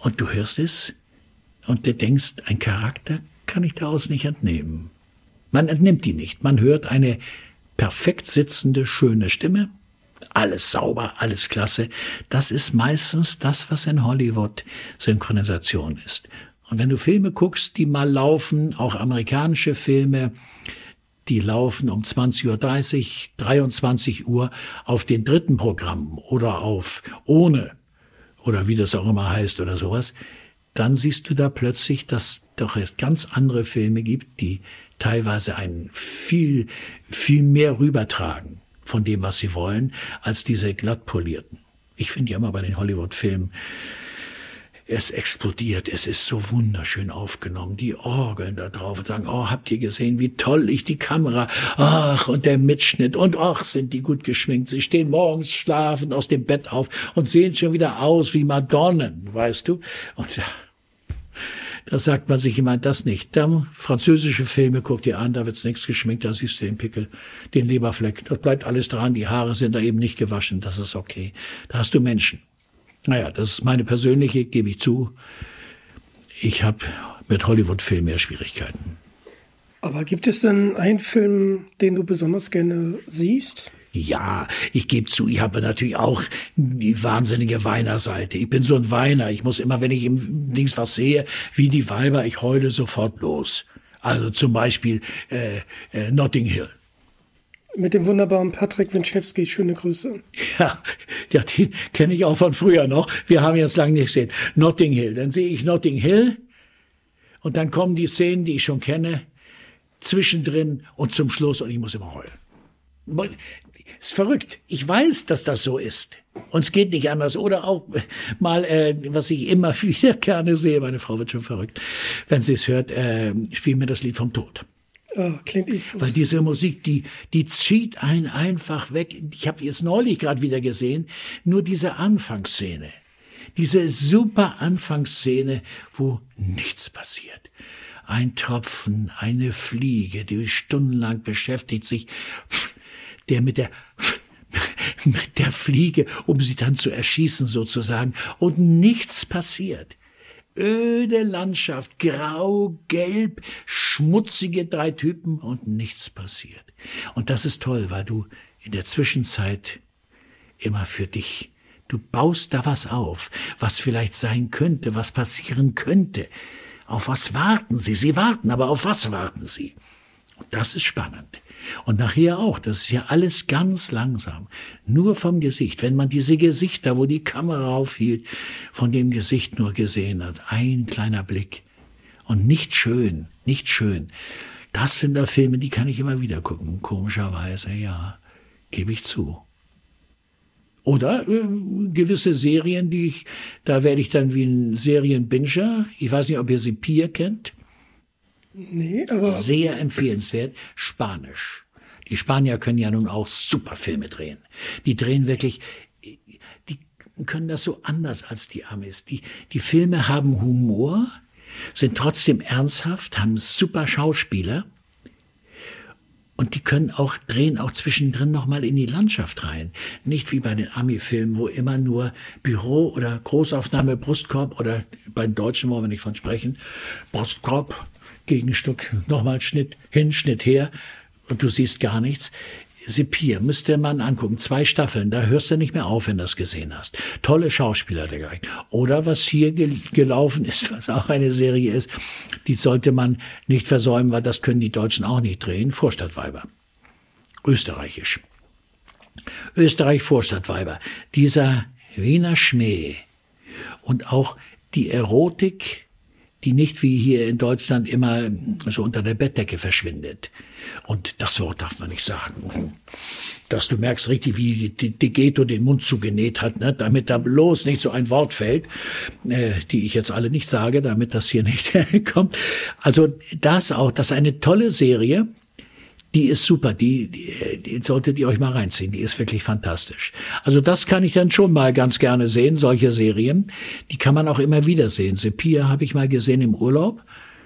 Und du hörst es und du denkst, ein Charakter kann ich daraus nicht entnehmen. Man entnimmt die nicht. Man hört eine perfekt sitzende, schöne Stimme. Alles sauber, alles klasse. Das ist meistens das, was in Hollywood Synchronisation ist. Und wenn du Filme guckst, die mal laufen, auch amerikanische Filme, die laufen um 20:30 Uhr, 23 Uhr auf den dritten Programmen oder auf Ohne oder wie das auch immer heißt oder sowas, dann siehst du da plötzlich, dass doch es ganz andere Filme gibt, die teilweise einen viel, viel mehr rübertragen von dem, was sie wollen, als diese glatt polierten. Ich finde ja immer bei den Hollywood-Filmen, es explodiert, es ist so wunderschön aufgenommen, die Orgeln da drauf und sagen, oh, habt ihr gesehen, wie toll ich die Kamera, ach, und der Mitschnitt und ach, sind die gut geschminkt. Sie stehen morgens schlafend aus dem Bett auf und sehen schon wieder aus wie Madonnen, weißt du? Und da sagt man sich immer das nicht. Da französische Filme, guck dir an, da wird's nichts geschminkt, da siehst du den Pickel, den Leberfleck, das bleibt alles dran, die Haare sind da eben nicht gewaschen, das ist okay. Da hast du Menschen. Naja, das ist meine persönliche, gebe ich zu. Ich habe mit Hollywood-Filmen mehr Schwierigkeiten. Aber gibt es denn einen Film, den du besonders gerne siehst? Ja, ich gebe zu, ich habe natürlich auch die wahnsinnige Weinerseite. Ich bin so ein Weiner. Ich muss immer, wenn ich im Dings was sehe, wie die Weiber, ich heule sofort los. Also zum Beispiel Notting Hill. Mit dem wunderbaren Patrick Winchewski, schöne Grüße. Ja, den kenne ich auch von früher noch. Wir haben jetzt lange nicht gesehen. Notting Hill. Dann sehe ich Notting Hill und dann kommen die Szenen, die ich schon kenne, zwischendrin und zum Schluss und ich muss immer heulen. Ist verrückt. Ich weiß, dass das so ist. Und es geht nicht anders. Oder auch mal, was ich immer wieder gerne sehe, meine Frau wird schon verrückt, wenn sie es hört, spielen mir das Lied vom Tod. Oh, Clint Eastwood. Weil diese Musik, die zieht einen einfach weg. Ich habe jetzt neulich gerade wieder gesehen, nur diese Anfangsszene. Diese super Anfangsszene, wo nichts passiert. Ein Tropfen, eine Fliege, die stundenlang beschäftigt sich, der mit der Fliege, um sie dann zu erschießen sozusagen, und nichts passiert. Öde Landschaft, grau, gelb, schmutzige 3 Typen und nichts passiert. Und das ist toll, weil du in der Zwischenzeit immer für dich, du baust da was auf, was vielleicht sein könnte, was passieren könnte. Auf was warten Sie? Sie warten, aber auf was warten Sie? Und das ist spannend. Und nachher auch, das ist ja alles ganz langsam, nur vom Gesicht. Wenn man diese Gesichter, wo die Kamera aufhielt, von dem Gesicht nur gesehen hat, ein kleiner Blick und nicht schön, nicht schön. Das sind da Filme, die kann ich immer wieder gucken, komischerweise, ja, gebe ich zu. Oder gewisse Serien, da werde ich dann wie ein Serienbinger, ich weiß nicht, ob ihr sie Pia kennt. Nee, aber... Sehr empfehlenswert, Spanisch. Die Spanier können ja nun auch super Filme drehen. Die drehen wirklich, die können das so anders als die Amis. Die Filme haben Humor, sind trotzdem ernsthaft, haben super Schauspieler und die können drehen auch zwischendrin nochmal in die Landschaft rein. Nicht wie bei den Ami-Filmen, wo immer nur Büro oder Großaufnahme, Brustkorb oder bei den Deutschen wollen wir nicht von sprechen, Brustkorb, Gegenstück, nochmal Schnitt hin, Schnitt her und du siehst gar nichts. Sepir müsste man angucken, 2 Staffeln, da hörst du nicht mehr auf, wenn du das gesehen hast. Tolle Schauspieler dergleichen. Oder was hier gelaufen ist, was auch eine Serie ist, die sollte man nicht versäumen, weil das können die Deutschen auch nicht drehen, Vorstadtweiber. Österreichisch. Österreich Vorstadtweiber. Dieser Wiener Schmäh und auch die Erotik, die nicht wie hier in Deutschland immer so unter der Bettdecke verschwindet. Und das Wort darf man nicht sagen. Dass du merkst richtig, wie die Ghetto den Mund zugenäht hat, ne? Damit da bloß nicht so ein Wort fällt, die ich jetzt alle nicht sage, damit das hier nicht kommt. Also das ist eine tolle Serie. Die ist super, die solltet ihr euch mal reinziehen, die ist wirklich fantastisch. Also das kann ich dann schon mal ganz gerne sehen, solche Serien. Die kann man auch immer wieder sehen. Sepia habe ich mal gesehen im Urlaub.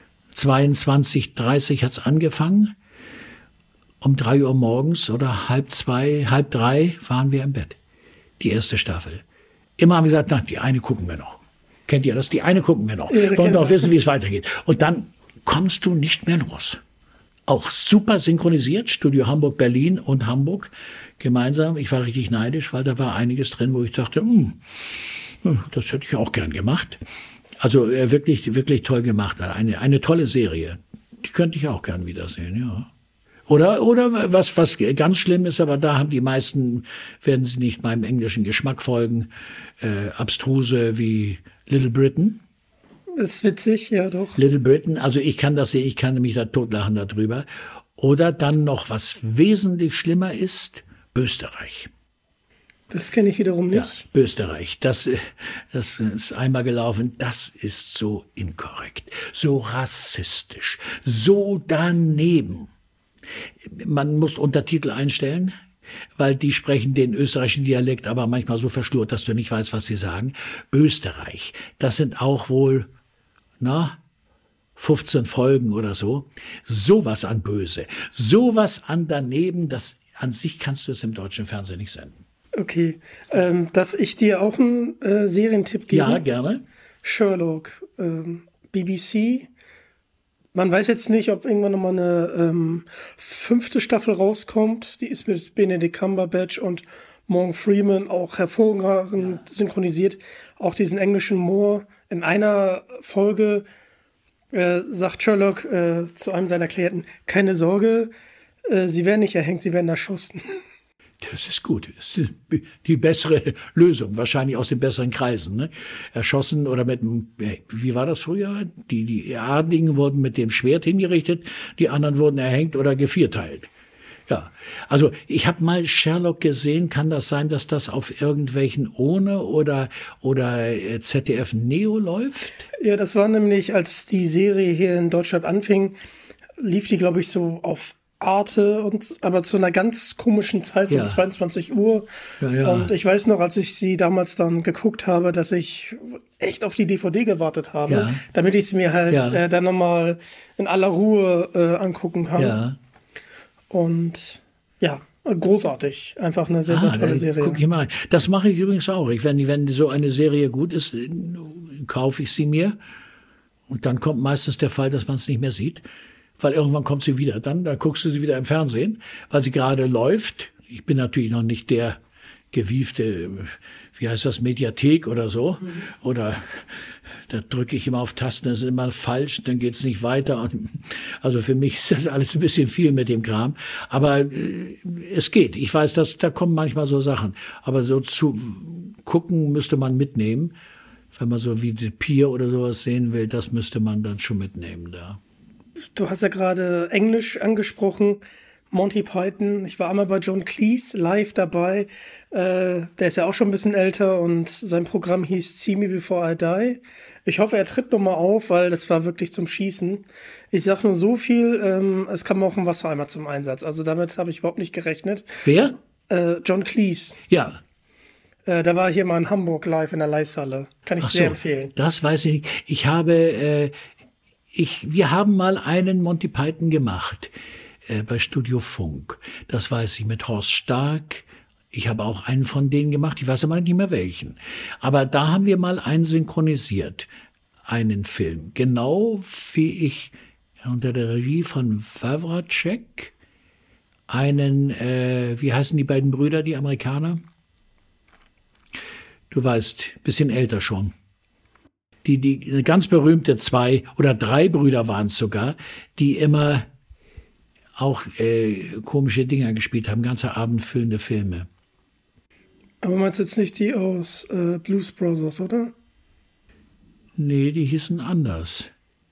22:30 hat's angefangen. Um 3 Uhr morgens oder 1:30, 1:30 waren wir im Bett. Die erste Staffel. Immer haben wir gesagt, na, die eine gucken wir noch. Kennt ihr das? Die eine gucken wir noch. Wollen noch wissen, wie es weitergeht. Und dann kommst du nicht mehr los. Auch super synchronisiert, Studio Hamburg, Berlin und Hamburg gemeinsam. Ich war richtig neidisch, weil da war einiges drin, wo ich dachte, das hätte ich auch gern gemacht. Also wirklich, wirklich toll gemacht. Eine tolle Serie. Die könnte ich auch gern wiedersehen, ja. Oder was ganz schlimm ist, aber da haben die meisten, werden sie nicht meinem englischen Geschmack folgen, abstruse wie Little Britain. Das ist witzig, ja doch. Little Britain, also ich kann das sehen, ich kann mich da totlachen darüber. Oder dann noch, was wesentlich schlimmer ist, Österreich. Das kenne ich wiederum nicht. Ja, Österreich, das ist einmal gelaufen, das ist so inkorrekt, so rassistisch, so daneben. Man muss Untertitel einstellen, weil die sprechen den österreichischen Dialekt aber manchmal so verschlurrt, dass du nicht weißt, was sie sagen. Österreich, das sind auch wohl, 15 Folgen oder so. Sowas an böse, sowas an daneben, das an sich kannst du es im deutschen Fernsehen nicht senden. Okay, darf ich dir auch einen Serientipp geben? Ja, gerne. Sherlock, BBC. Man weiß jetzt nicht, ob irgendwann nochmal eine 5. Staffel rauskommt. Die ist mit Benedict Cumberbatch und Morgan Freeman auch hervorragend synchronisiert. Auch diesen englischen Moor. In einer Folge sagt Sherlock zu einem seiner Klienten, keine Sorge, sie werden nicht erhängt, sie werden erschossen. Das ist gut. Das ist die bessere Lösung, wahrscheinlich aus den besseren Kreisen. Ne? Erschossen oder wie war das früher? Die Adligen wurden mit dem Schwert hingerichtet, die anderen wurden erhängt oder gevierteilt. Ja, also ich habe mal Sherlock gesehen. Kann das sein, dass das auf irgendwelchen ONE oder ZDF Neo läuft? Ja, das war nämlich, als die Serie hier in Deutschland anfing, lief die, glaube ich, so auf Arte aber zu einer ganz komischen Zeit, so um 22 Uhr. Ja. Und ich weiß noch, als ich sie damals dann geguckt habe, dass ich echt auf die DVD gewartet habe, damit ich sie mir halt dann nochmal in aller Ruhe angucken kann. Ja. Und ja, großartig. Einfach eine sehr, sehr tolle Serie. Guck ich mal. Das mache ich übrigens auch. Wenn so eine Serie gut ist, kaufe ich sie mir. Und dann kommt meistens der Fall, dass man es nicht mehr sieht. Weil irgendwann kommt sie wieder. Dann guckst du sie wieder im Fernsehen, weil sie gerade läuft. Ich bin natürlich noch nicht der gewiefte, wie heißt das, Mediathek oder so. Oder da drücke ich immer auf Tasten, das ist immer falsch, dann geht's nicht weiter. Also für mich ist das alles ein bisschen viel mit dem Kram. Aber es geht. Ich weiß, da kommen manchmal so Sachen. Aber so zu gucken müsste man mitnehmen. Wenn man so wie The Pier oder sowas sehen will, das müsste man dann schon mitnehmen da. Du hast ja gerade Englisch angesprochen, Monty Python. Ich war einmal bei John Cleese live dabei. Der ist ja auch schon ein bisschen älter und sein Programm hieß See Me Before I Die. Ich hoffe, er tritt nochmal auf, weil das war wirklich zum Schießen. Ich sag nur so viel, es kam auch ein Wassereimer zum Einsatz. Also damit habe ich überhaupt nicht gerechnet. Wer? John Cleese. Ja. Da war hier mal in Hamburg live in der Leihhalle. Kann ich sehr empfehlen. Das weiß ich nicht. Wir haben mal einen Monty Python gemacht bei Studio Funk. Das weiß ich, mit Horst Stark. Ich habe auch einen von denen gemacht. Ich weiß aber nicht mehr welchen. Aber da haben wir mal einen synchronisiert. Einen Film. Genau wie ich unter der Regie von Wawracek einen, wie heißen die beiden Brüder, die Amerikaner? Du weißt, bisschen älter schon. Die ganz berühmte 2 oder 3 Brüder waren es sogar, die immer auch komische Dinger gespielt haben, ganze abendfüllende Filme. Aber meinst du jetzt nicht die aus Blues Brothers, oder? Nee, die hießen anders.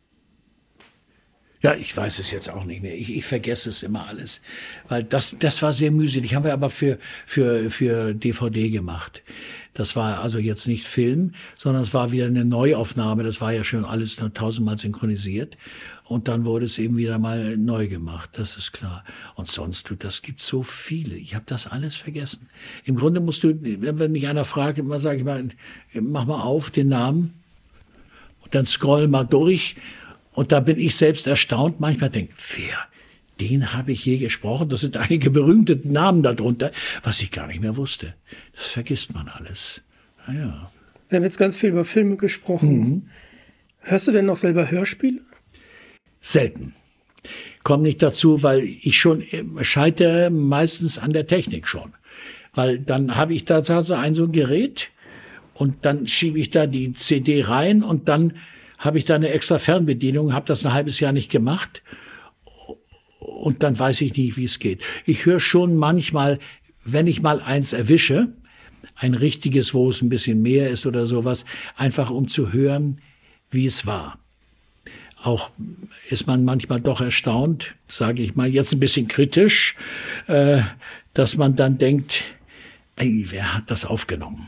Ja, ich weiß es jetzt auch nicht mehr. Ich vergesse es immer alles. Weil das war sehr mühselig. Haben wir aber für DVD gemacht. Das war also jetzt nicht Film, sondern es war wieder eine Neuaufnahme. Das war ja schon alles 1000-mal synchronisiert. Und dann wurde es eben wieder mal neu gemacht, das ist klar. Und sonst, das gibt so viele. Ich habe das alles vergessen. Im Grunde musst du, wenn mich einer fragt, immer sage ich mal, mach mal auf den Namen und dann scroll mal durch. Und da bin ich selbst erstaunt. Manchmal denke ich, den habe ich je gesprochen. Das sind einige berühmte Namen darunter, was ich gar nicht mehr wusste. Das vergisst man alles. Naja. Wir haben jetzt ganz viel über Filme gesprochen. Hörst du denn noch selber Hörspiele? Selten. Komm nicht dazu, weil ich schon scheitere meistens an der Technik schon. Weil dann habe ich da so ein Gerät und dann schiebe ich da die CD rein und dann habe ich da eine extra Fernbedienung, habe das ein halbes Jahr nicht gemacht und dann weiß ich nicht, wie es geht. Ich höre schon manchmal, wenn ich mal eins erwische, ein richtiges, wo es ein bisschen mehr ist oder sowas, einfach um zu hören, wie es war. Auch ist man manchmal doch erstaunt, sage ich mal jetzt ein bisschen kritisch, dass man dann denkt, ey, wer hat das aufgenommen?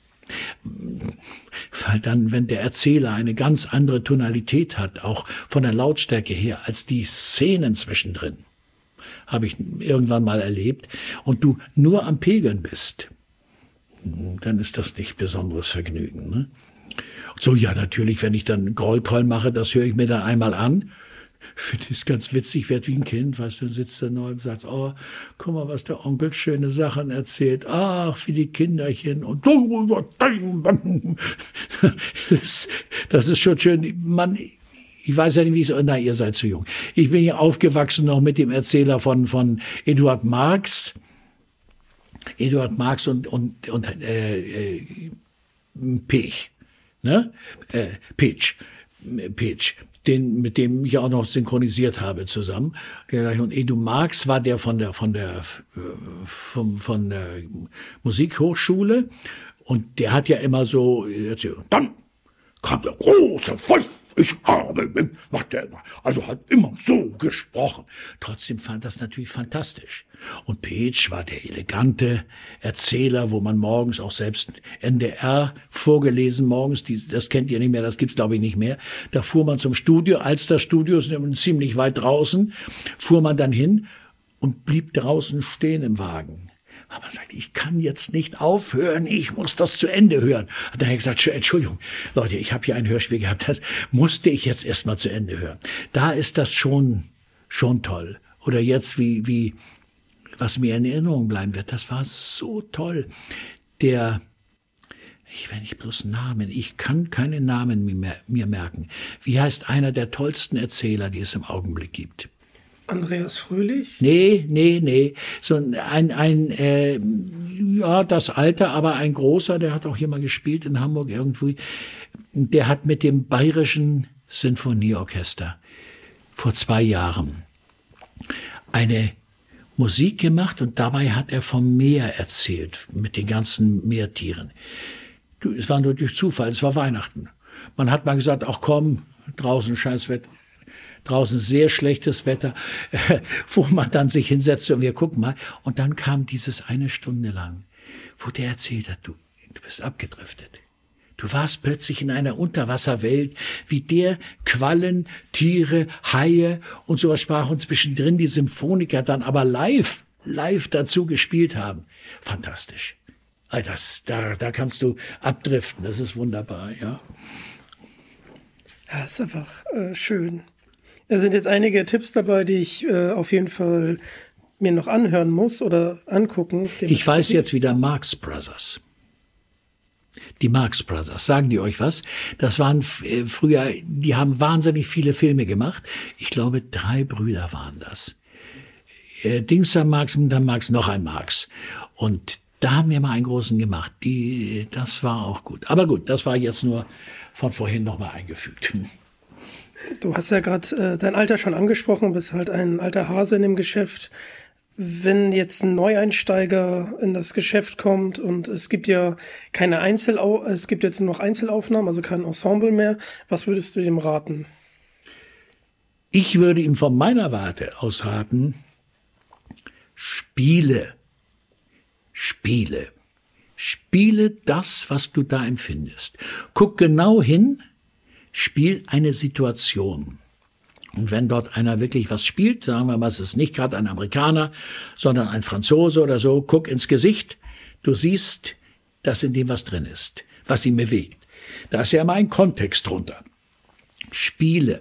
Weil dann, wenn der Erzähler eine ganz andere Tonalität hat, auch von der Lautstärke her, als die Szenen zwischendrin, habe ich irgendwann mal erlebt, und du nur am Pegeln bist, dann ist das nicht besonderes Vergnügen, ne? So, ja, natürlich, wenn ich dann Grolltroll mache, das höre ich mir dann einmal an. Finde ich es ganz witzig, werd wie ein Kind, weißt du, sitzt da neu und sagt, oh, guck mal, was der Onkel schöne Sachen erzählt. Ach, wie die Kinderchen und das ist schon schön. Ich weiß ja nicht, wie es, na, ihr seid zu jung. Ich bin ja aufgewachsen noch mit dem Erzähler von Eduard Marx. Eduard Marx und Pech. Ne? Pitch, mit dem ich auch noch synchronisiert habe zusammen. Und Edu Marx war der von der Musikhochschule, und der hat ja immer so erzählt, dann kam der große Wolf. Macht er immer. Also hat immer so gesprochen. Trotzdem fand das natürlich fantastisch. Und Petsch war der elegante Erzähler, wo man morgens auch selbst NDR vorgelesen morgens, das kennt ihr nicht mehr, das gibt's glaube ich nicht mehr. Da fuhr man zum Studio, Alsterstudio, ist ziemlich weit draußen, fuhr man dann hin und blieb draußen stehen im Wagen. Aber man sagt, ich kann jetzt nicht aufhören, ich muss das zu Ende hören. Und dann habe ich gesagt, Entschuldigung, Leute, ich habe hier ein Hörspiel gehabt, das musste ich jetzt erst mal zu Ende hören. Da ist das schon toll. Oder jetzt, wie was mir in Erinnerung bleiben wird, das war so toll. Wenn ich bloß Namen, ich kann keine Namen mir merken. Wie heißt einer der tollsten Erzähler, die es im Augenblick gibt? Andreas Fröhlich? Nee. So das Alter, aber ein großer, der hat auch hier mal gespielt in Hamburg irgendwie. Der hat mit dem Bayerischen Sinfonieorchester vor 2 Jahren eine Musik gemacht, und dabei hat er vom Meer erzählt, mit den ganzen Meertieren. Es war nur durch Zufall, es war Weihnachten. Man hat mal gesagt, ach komm, draußen Scheißwetter. Draußen sehr schlechtes Wetter, wo man dann sich hinsetzt und wir gucken mal. Und dann kam dieses 1 Stunde lang, wo der erzählt hat, du bist abgedriftet. Du warst plötzlich in einer Unterwasserwelt, wie der Quallen, Tiere, Haie und sowas sprach, und zwischendrin die Symphoniker dann aber live dazu gespielt haben. Fantastisch. Da kannst du abdriften, das ist wunderbar, ja. Ja, das ist einfach schön. Da sind jetzt einige Tipps dabei, die ich auf jeden Fall mir noch anhören muss oder angucken. Ich weiß jetzt wieder Marx Brothers. Die Marx Brothers, sagen die euch was? Das waren früher, die haben wahnsinnig viele Filme gemacht. Ich glaube, 3 Brüder waren das. Dingster Marx und dann Marx, noch ein Marx. Und da haben wir mal einen großen gemacht. Das war auch gut. Aber gut, das war jetzt nur von vorhin nochmal eingefügt. Du hast ja gerade dein Alter schon angesprochen, bist halt ein alter Hase in dem Geschäft. Wenn jetzt ein Neueinsteiger in das Geschäft kommt und es gibt ja es gibt jetzt nur noch Einzelaufnahmen, also kein Ensemble mehr, was würdest du ihm raten? Ich würde ihm von meiner Warte aus raten, Spiele das, was du da empfindest. Guck genau hin, spiel eine Situation. Und wenn dort einer wirklich was spielt, sagen wir mal, es ist nicht gerade ein Amerikaner, sondern ein Franzose oder so, guck ins Gesicht, du siehst, dass in dem was drin ist, was ihn bewegt. Da ist ja immer ein Kontext drunter. Spiele.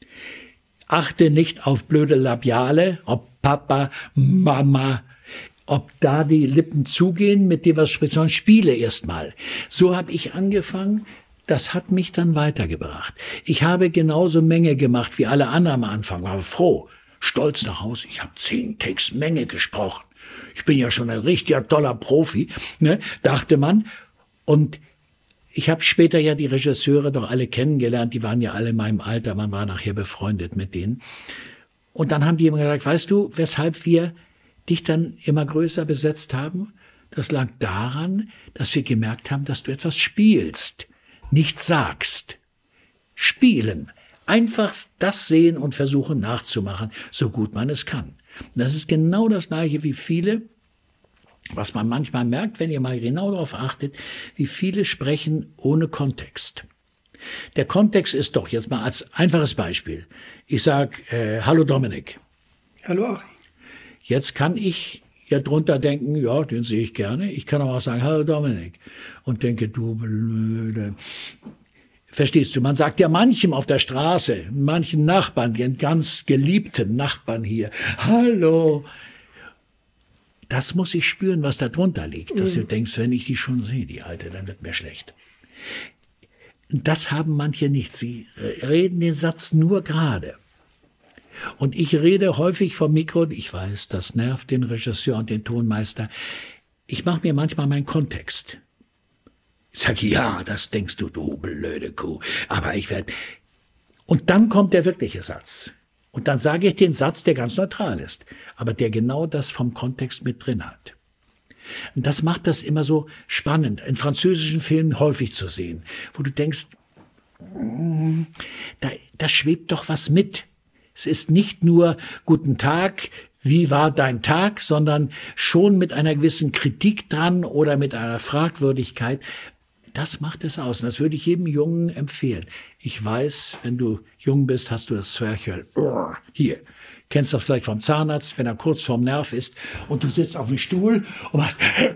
Achte nicht auf blöde Labiale, ob Papa, Mama ob da die Lippen zugehen, mit dem was spricht, sondern spiele erst mal. So habe ich angefangen. Das hat mich dann weitergebracht. Ich habe genauso Menge gemacht wie alle anderen am Anfang, war froh, stolz nach Hause. Ich habe 10 Takes Menge gesprochen. Ich bin ja schon ein richtiger toller Profi, ne, dachte man. Und ich habe später ja die Regisseure doch alle kennengelernt. Die waren ja alle in meinem Alter. Man war nachher befreundet mit denen. Und dann haben die immer gesagt, weißt du, weshalb wir dich dann immer größer besetzt haben? Das lag daran, dass wir gemerkt haben, dass du etwas spielst. Nichts sagst. Spielen. Einfach das sehen und versuchen nachzumachen, so gut man es kann. Und das ist genau das Gleiche wie viele, was man manchmal merkt, wenn ihr mal genau darauf achtet, wie viele sprechen ohne Kontext. Der Kontext ist doch, jetzt mal als einfaches Beispiel. Ich sag, hallo Dominik. Hallo Achim. Jetzt kann ich ja drunter denken, ja, den sehe ich gerne. Ich kann aber auch sagen, hallo Dominik. Und denke, du blöde. Verstehst du, man sagt ja manchem auf der Straße, manchen Nachbarn, den ganz geliebten Nachbarn hier, hallo. Das muss ich spüren, was da drunter liegt. Dass du denkst, wenn ich die schon sehe, die Alte, dann wird mir schlecht. Das haben manche nicht. Sie reden den Satz nur gerade. Und ich rede häufig vom Mikro, ich weiß, das nervt den Regisseur und den Tonmeister. Ich mache mir manchmal meinen Kontext. Ich sage, ja, das denkst du, du blöde Kuh. Aber ich werde... Und dann kommt der wirkliche Satz. Und dann sage ich den Satz, der ganz neutral ist, aber der genau das vom Kontext mit drin hat. Und das macht das immer so spannend, in französischen Filmen häufig zu sehen, wo du denkst, da schwebt doch was mit. Es ist nicht nur guten Tag, wie war dein Tag, sondern schon mit einer gewissen Kritik dran oder mit einer Fragwürdigkeit. Das macht es aus. Und das würde ich jedem Jungen empfehlen. Ich weiß, wenn du jung bist, hast du das Zwerchfell. Hier. Kennst das vielleicht vom Zahnarzt, wenn er kurz vorm Nerv ist und du sitzt auf dem Stuhl und machst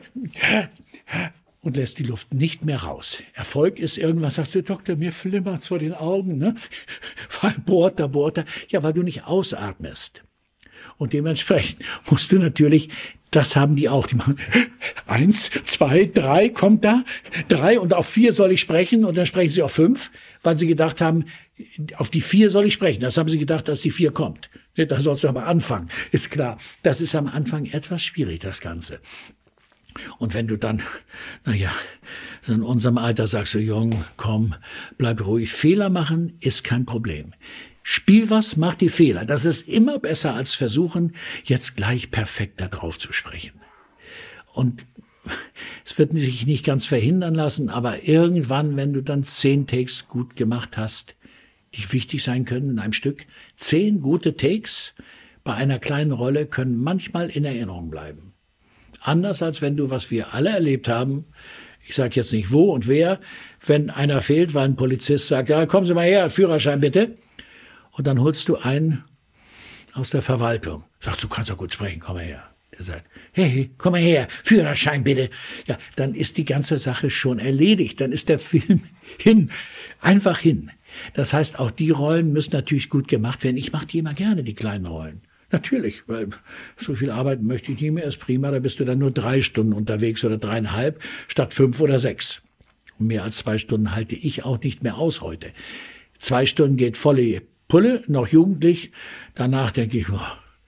und lässt die Luft nicht mehr raus. Erfolg ist irgendwas, sagst du, Doktor, mir flimmert's vor den Augen, ne? Bohrt er. Ja, weil du nicht ausatmest. Und dementsprechend musst du natürlich, das haben die auch, die machen 1, 2, 3, kommt da, 3 und auf 4 soll ich sprechen und dann sprechen sie auf 5, weil sie gedacht haben, auf die 4 soll ich sprechen. Das haben sie gedacht, dass die 4 kommt. Da sollst du aber anfangen, ist klar. Das ist am Anfang etwas schwierig, das Ganze. Und wenn du dann, so in unserem Alter sagst du, Jung, komm, bleib ruhig. Fehler machen ist kein Problem. Spiel was, mach die Fehler. Das ist immer besser als versuchen, jetzt gleich perfekt da drauf zu sprechen. Und es wird sich nicht ganz verhindern lassen, aber irgendwann, wenn du dann 10 Takes gut gemacht hast, die wichtig sein können in einem Stück, 10 gute Takes bei einer kleinen Rolle können manchmal in Erinnerung bleiben. Anders als wenn du, was wir alle erlebt haben, ich sage jetzt nicht wo und wer, wenn einer fehlt, weil ein Polizist sagt, ja, kommen Sie mal her, Führerschein bitte. Und dann holst du einen aus der Verwaltung. Sagst, du kannst doch gut sprechen, komm mal her. Der sagt, hey, komm mal her, Führerschein bitte. Ja, dann ist die ganze Sache schon erledigt. Dann ist der Film hin, einfach hin. Das heißt, auch die Rollen müssen natürlich gut gemacht werden. Ich mache die immer gerne, die kleinen Rollen. Natürlich, weil so viel arbeiten möchte ich nicht mehr. Ist prima, da bist du dann nur 3 Stunden unterwegs oder 3,5 statt 5 oder 6. Und mehr als 2 Stunden halte ich auch nicht mehr aus heute. 2 Stunden geht volle Pulle, noch jugendlich. Danach denke ich,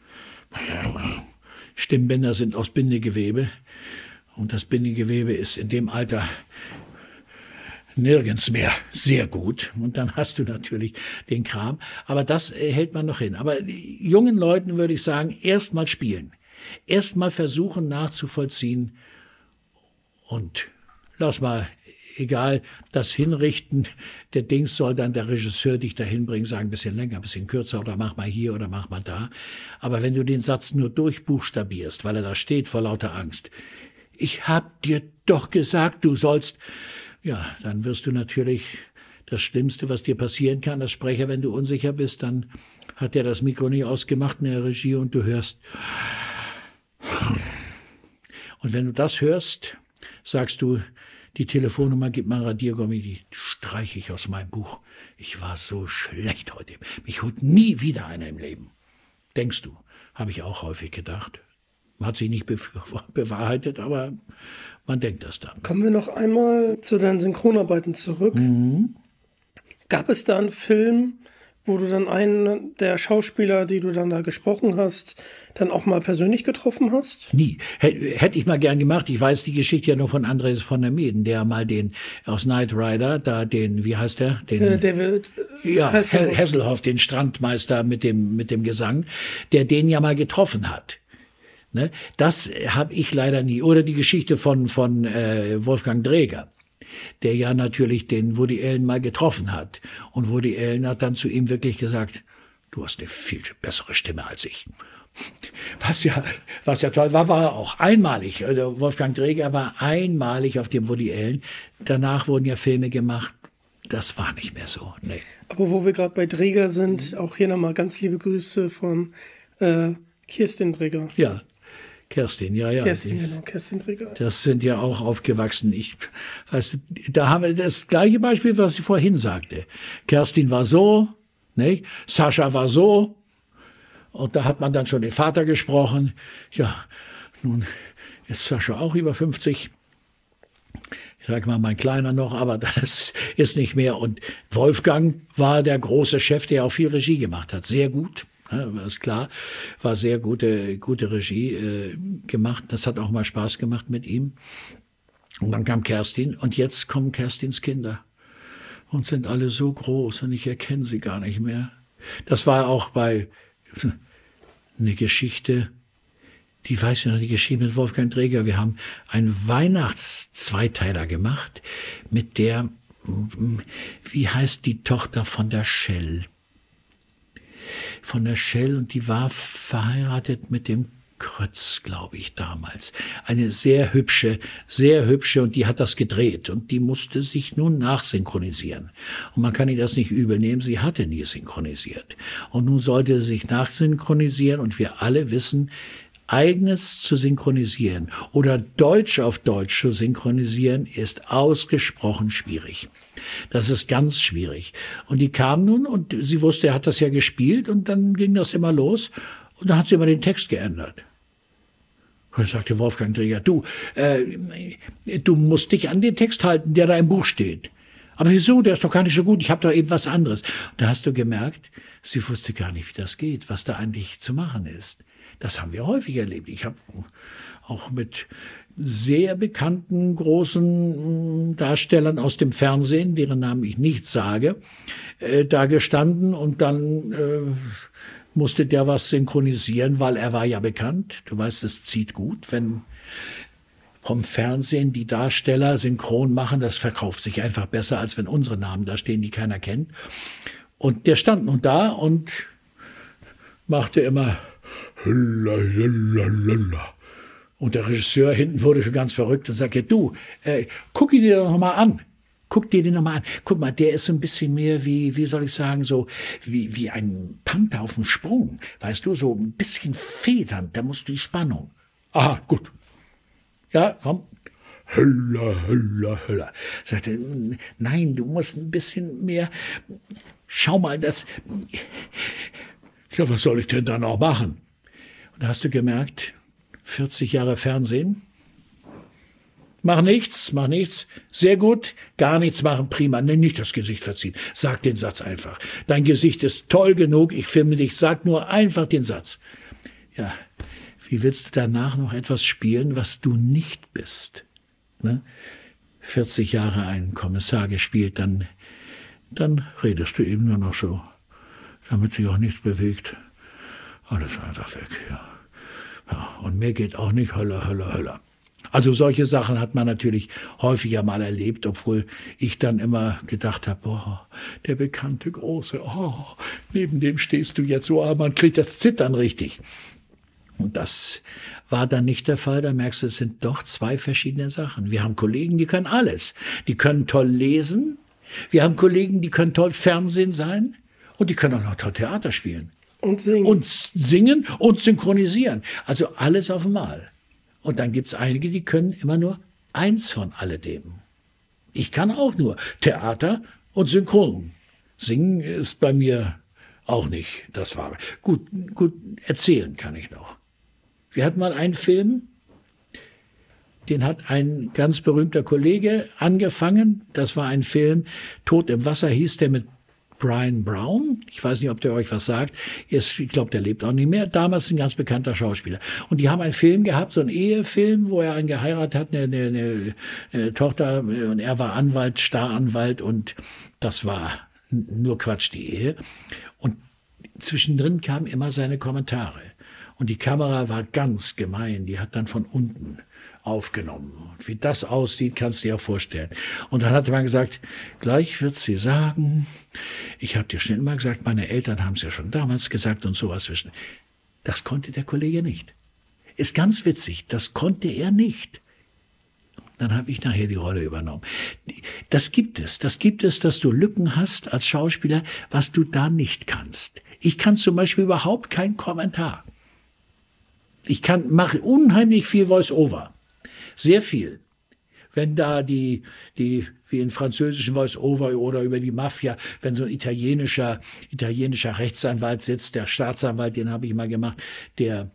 Stimmbänder sind aus Bindegewebe. Und das Bindegewebe ist in dem Alter nirgends mehr sehr gut. Und dann hast du natürlich den Kram. Aber das hält man noch hin. Aber jungen Leuten würde ich sagen, erst mal spielen. Erst mal versuchen nachzuvollziehen. Und lass mal, egal, das Hinrichten der Dings soll dann der Regisseur dich dahin bringen, sagen, ein bisschen länger, ein bisschen kürzer oder mach mal hier oder mach mal da. Aber wenn du den Satz nur durchbuchstabierst, weil er da steht vor lauter Angst, ich hab dir doch gesagt, du sollst, ja, dann wirst du natürlich das Schlimmste, was dir passieren kann, als Sprecher, wenn du unsicher bist, dann hat der das Mikro nicht ausgemacht in der Regie und du hörst. Und wenn du das hörst, sagst du, die Telefonnummer, gib mal Radiergummi, die streiche ich aus meinem Buch. Ich war so schlecht heute. Mich holt nie wieder einer im Leben. Denkst du, habe ich auch häufig gedacht. Hat sich nicht bewahrheitet, aber man denkt das dann. Kommen wir noch einmal zu deinen Synchronarbeiten zurück. Gab es da einen Film, wo du dann einen der Schauspieler, die du dann da gesprochen hast, dann auch mal persönlich getroffen hast? Nie. Hätte ich mal gern gemacht. Ich weiß die Geschichte ja nur von Andres von der Meeden, der mal den aus Knight Rider, da den, wie heißt der? Den David Hasselhoff, den Strandmeister mit dem Gesang, der den ja mal getroffen hat. Ne? Das habe ich leider nie. Oder die Geschichte von Wolfgang Dreger, der ja natürlich den Woody Allen mal getroffen hat. Und Woody Allen hat dann zu ihm wirklich gesagt, du hast eine viel bessere Stimme als ich. Was ja toll war auch einmalig. Wolfgang Dreger war einmalig auf dem Woody Allen. Danach wurden ja Filme gemacht. Das war nicht mehr so. Nee. Aber wo wir gerade bei Dreger sind, auch hier nochmal ganz liebe Grüße von Kirstin Dreger. Ja. Kerstin, ja. Kerstin Dreger. Das sind ja auch aufgewachsen. Da haben wir das gleiche Beispiel, was ich vorhin sagte. Kerstin war so, ne? Sascha war so. Und da hat man dann schon den Vater gesprochen. Ja, nun ist Sascha auch über 50. Ich sage mal, mein Kleiner noch, aber das ist nicht mehr. Und Wolfgang war der große Chef, der auch viel Regie gemacht hat. Sehr gut. Ja, ist klar, war sehr gute Regie gemacht. Das hat auch mal Spaß gemacht mit ihm. Und dann kam Kerstin und jetzt kommen Kerstins Kinder und sind alle so groß und ich erkenne sie gar nicht mehr. Das war auch bei eine Geschichte, die weiß ich noch, die Geschichte mit Wolfgang Dreger. Wir haben einen Weihnachts-Zweiteiler gemacht mit der, wie heißt die Tochter von der Shell? Von der Shell, und die war verheiratet mit dem Krötz, glaube ich, damals. Eine sehr hübsche, und die hat das gedreht und die musste sich nun nachsynchronisieren. Und man kann ihr das nicht übel nehmen, sie hatte nie synchronisiert. Und nun sollte sie sich nachsynchronisieren und wir alle wissen, Eigenes zu synchronisieren oder Deutsch auf Deutsch zu synchronisieren ist ausgesprochen schwierig. Das ist ganz schwierig. Und die kam nun und sie wusste, er hat das ja gespielt und dann ging das immer los und dann hat sie immer den Text geändert. Und dann sagte Wolfgang Dreger, du musst dich an den Text halten, der da im Buch steht. Aber wieso? Der ist doch gar nicht so gut. Ich habe doch eben was anderes. Und da hast du gemerkt, sie wusste gar nicht, wie das geht, was da eigentlich zu machen ist. Das haben wir häufig erlebt. Ich habe auch mit sehr bekannten großen Darstellern aus dem Fernsehen, deren Namen ich nicht sage, da gestanden und dann musste der was synchronisieren, weil er war ja bekannt. Du weißt, es zieht gut, wenn vom Fernsehen die Darsteller synchron machen. Das verkauft sich einfach besser, als wenn unsere Namen da stehen, die keiner kennt. Und der stand nun da und machte immer und der Regisseur hinten wurde schon ganz verrückt und sagte, du, guck ihn dir doch noch mal an. Guck dir den noch mal an. Guck mal, der ist so ein bisschen mehr wie soll ich sagen, so wie ein Panther auf dem Sprung. Weißt du, so ein bisschen federnd, da musst du die Spannung. Aha, gut. Ja, komm. Höller. Sagte, nein, du musst ein bisschen mehr. Schau mal, das. Ja, was soll ich denn da noch machen? Und da hast du gemerkt, 40 Jahre Fernsehen. Mach nichts. Sehr gut. Gar nichts machen, prima. Nee, nicht das Gesicht verziehen. Sag den Satz einfach. Dein Gesicht ist toll genug. Ich filme dich. Sag nur einfach den Satz. Ja, wie willst du danach noch etwas spielen, was du nicht bist? Ne? 40 Jahre einen Kommissar gespielt, dann redest du eben nur noch so, damit sich auch nichts bewegt. Alles einfach weg, ja. Und mehr geht auch nicht, Höller. Also solche Sachen hat man natürlich häufiger mal erlebt, obwohl ich dann immer gedacht habe, boah, der bekannte Große, neben dem stehst du jetzt so, man kriegt das Zittern richtig. Und das war dann nicht der Fall. Da merkst du, es sind doch zwei verschiedene Sachen. Wir haben Kollegen, die können alles. Die können toll lesen. Wir haben Kollegen, die können toll Fernsehen sein. Und die können auch noch toll Theater spielen. Und singen. Und singen und synchronisieren. Also alles auf einmal. Und dann gibt's einige, die können immer nur eins von alledem. Ich kann auch nur Theater und Synchron. Singen ist bei mir auch nicht das Wahre. Gut, erzählen kann ich noch. Wir hatten mal einen Film, den hat ein ganz berühmter Kollege angefangen. Das war ein Film, Tod im Wasser hieß der, mit Brian Brown. Ich weiß nicht, ob der euch was sagt. Ich glaube, der lebt auch nicht mehr. Damals ein ganz bekannter Schauspieler. Und die haben einen Film gehabt, so einen Ehefilm, wo er einen geheiratet hat, eine Tochter, und er war Anwalt, Staranwalt, und das war nur Quatsch, die Ehe. Und zwischendrin kamen immer seine Kommentare. Und die Kamera war ganz gemein. Die hat dann von unten aufgenommen. Und wie das aussieht, kannst du dir ja vorstellen. Und dann hat man gesagt, gleich wird sie sagen, ich habe dir schon immer gesagt, meine Eltern haben es ja schon damals gesagt und sowas. Das konnte der Kollege nicht. Ist ganz witzig, das konnte er nicht. Dann habe ich nachher die Rolle übernommen. Das gibt es, dass du Lücken hast als Schauspieler, was du da nicht kannst. Ich kann zum Beispiel überhaupt keinen Kommentar. Mache unheimlich viel Voice-Over. Sehr viel. Wenn da die wie in französischen Voice-Over oder über die Mafia, wenn so ein italienischer Rechtsanwalt sitzt, der Staatsanwalt, den habe ich mal gemacht, der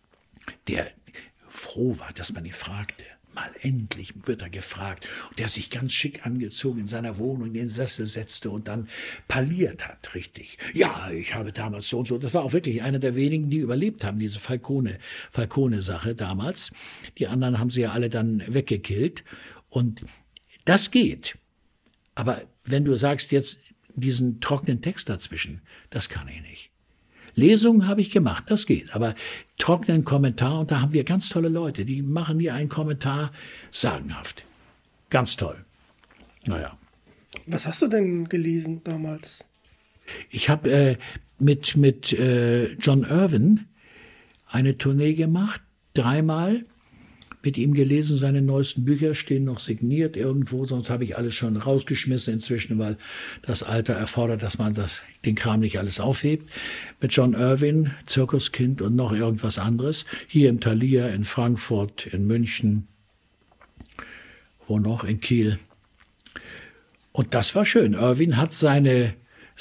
froh war, dass man ihn fragte. Mal endlich wird er gefragt. Und der sich ganz schick angezogen in seiner Wohnung in den Sessel setzte und dann parliert hat, richtig. Ja, ich habe damals so und so. Das war auch wirklich einer der wenigen, die überlebt haben, diese Falcone-Sache damals. Die anderen haben sie ja alle dann weggekillt. Und das geht. Aber wenn du sagst jetzt diesen trockenen Text dazwischen, das kann ich nicht. Lesungen habe ich gemacht, das geht. Aber trockenen Kommentar, und da haben wir ganz tolle Leute, die machen dir einen Kommentar sagenhaft. Ganz toll. Naja. Was hast du denn gelesen damals? Ich habe mit John Irwin eine Tournee gemacht, 3-mal. Mit ihm gelesen, seine neuesten Bücher stehen noch signiert irgendwo, sonst habe ich alles schon rausgeschmissen inzwischen, weil das Alter erfordert, dass man den Kram nicht alles aufhebt. Mit John Irwin, Zirkuskind und noch irgendwas anderes. Hier im Thalia, in Frankfurt, in München, wo noch, in Kiel. Und das war schön. Irwin hat seine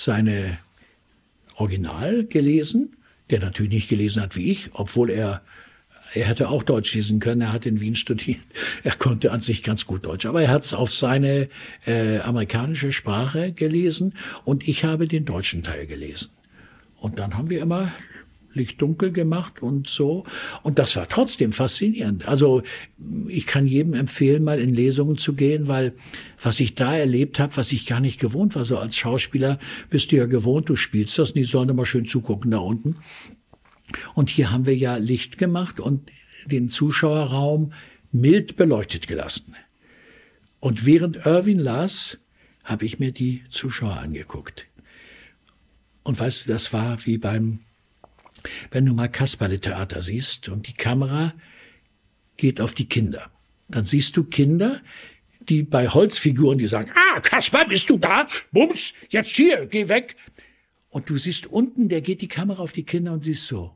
Original gelesen, der natürlich nicht gelesen hat wie ich, obwohl er hätte auch Deutsch lesen können, er hat in Wien studiert. Er konnte an sich ganz gut Deutsch, aber er hat es auf seine amerikanische Sprache gelesen und ich habe den deutschen Teil gelesen. Und dann haben wir immer Licht-Dunkel gemacht und so. Und das war trotzdem faszinierend. Also ich kann jedem empfehlen, mal in Lesungen zu gehen, weil was ich da erlebt habe, was ich gar nicht gewohnt war, so als Schauspieler bist du ja gewohnt, du spielst das und die sollen immer schön zugucken da unten. Und hier haben wir ja Licht gemacht und den Zuschauerraum mild beleuchtet gelassen. Und während Irwin las, habe ich mir die Zuschauer angeguckt. Und weißt du, das war wie wenn du mal Kasperle-Theater siehst und die Kamera geht auf die Kinder. Dann siehst du Kinder, die bei Holzfiguren, die sagen, Kasper, bist du da? Bums, jetzt hier, geh weg. Und du siehst unten, der geht die Kamera auf die Kinder und siehst so.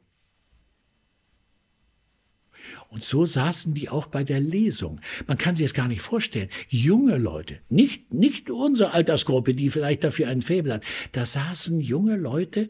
Und so saßen die auch bei der Lesung. Man kann sich das gar nicht vorstellen. Junge Leute, nicht unsere Altersgruppe, die vielleicht dafür einen Faible hat. Da saßen junge Leute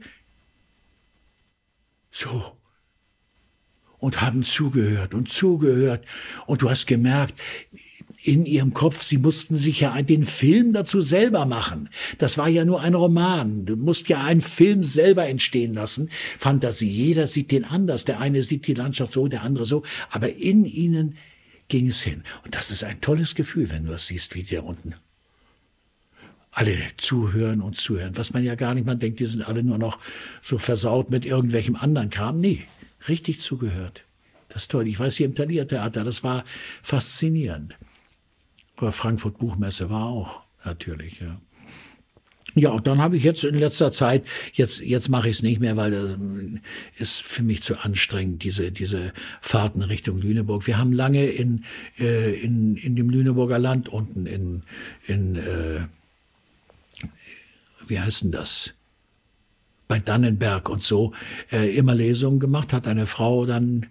so und haben zugehört. Und du hast gemerkt, in ihrem Kopf, sie mussten sich ja den Film dazu selber machen. Das war ja nur ein Roman. Du musst ja einen Film selber entstehen lassen. Fantasie, jeder sieht den anders. Der eine sieht die Landschaft so, der andere so. Aber in ihnen ging es hin. Und das ist ein tolles Gefühl, wenn du das siehst, wie die da unten alle zuhören. Was man ja gar nicht, man denkt, die sind alle nur noch so versaut mit irgendwelchem anderen Kram. Nee, richtig zugehört. Das ist toll. Ich weiß, hier im Thalia Theater, das war faszinierend. Aber Frankfurt Buchmesse war auch natürlich, ja. Ja, und dann habe ich jetzt in letzter Zeit, jetzt mache ich es nicht mehr, weil das ist für mich zu anstrengend, diese Fahrten Richtung Lüneburg. Wir haben lange in dem Lüneburger Land unten in wie heißt denn das? Bei Dannenberg und so immer Lesungen gemacht, hat eine Frau dann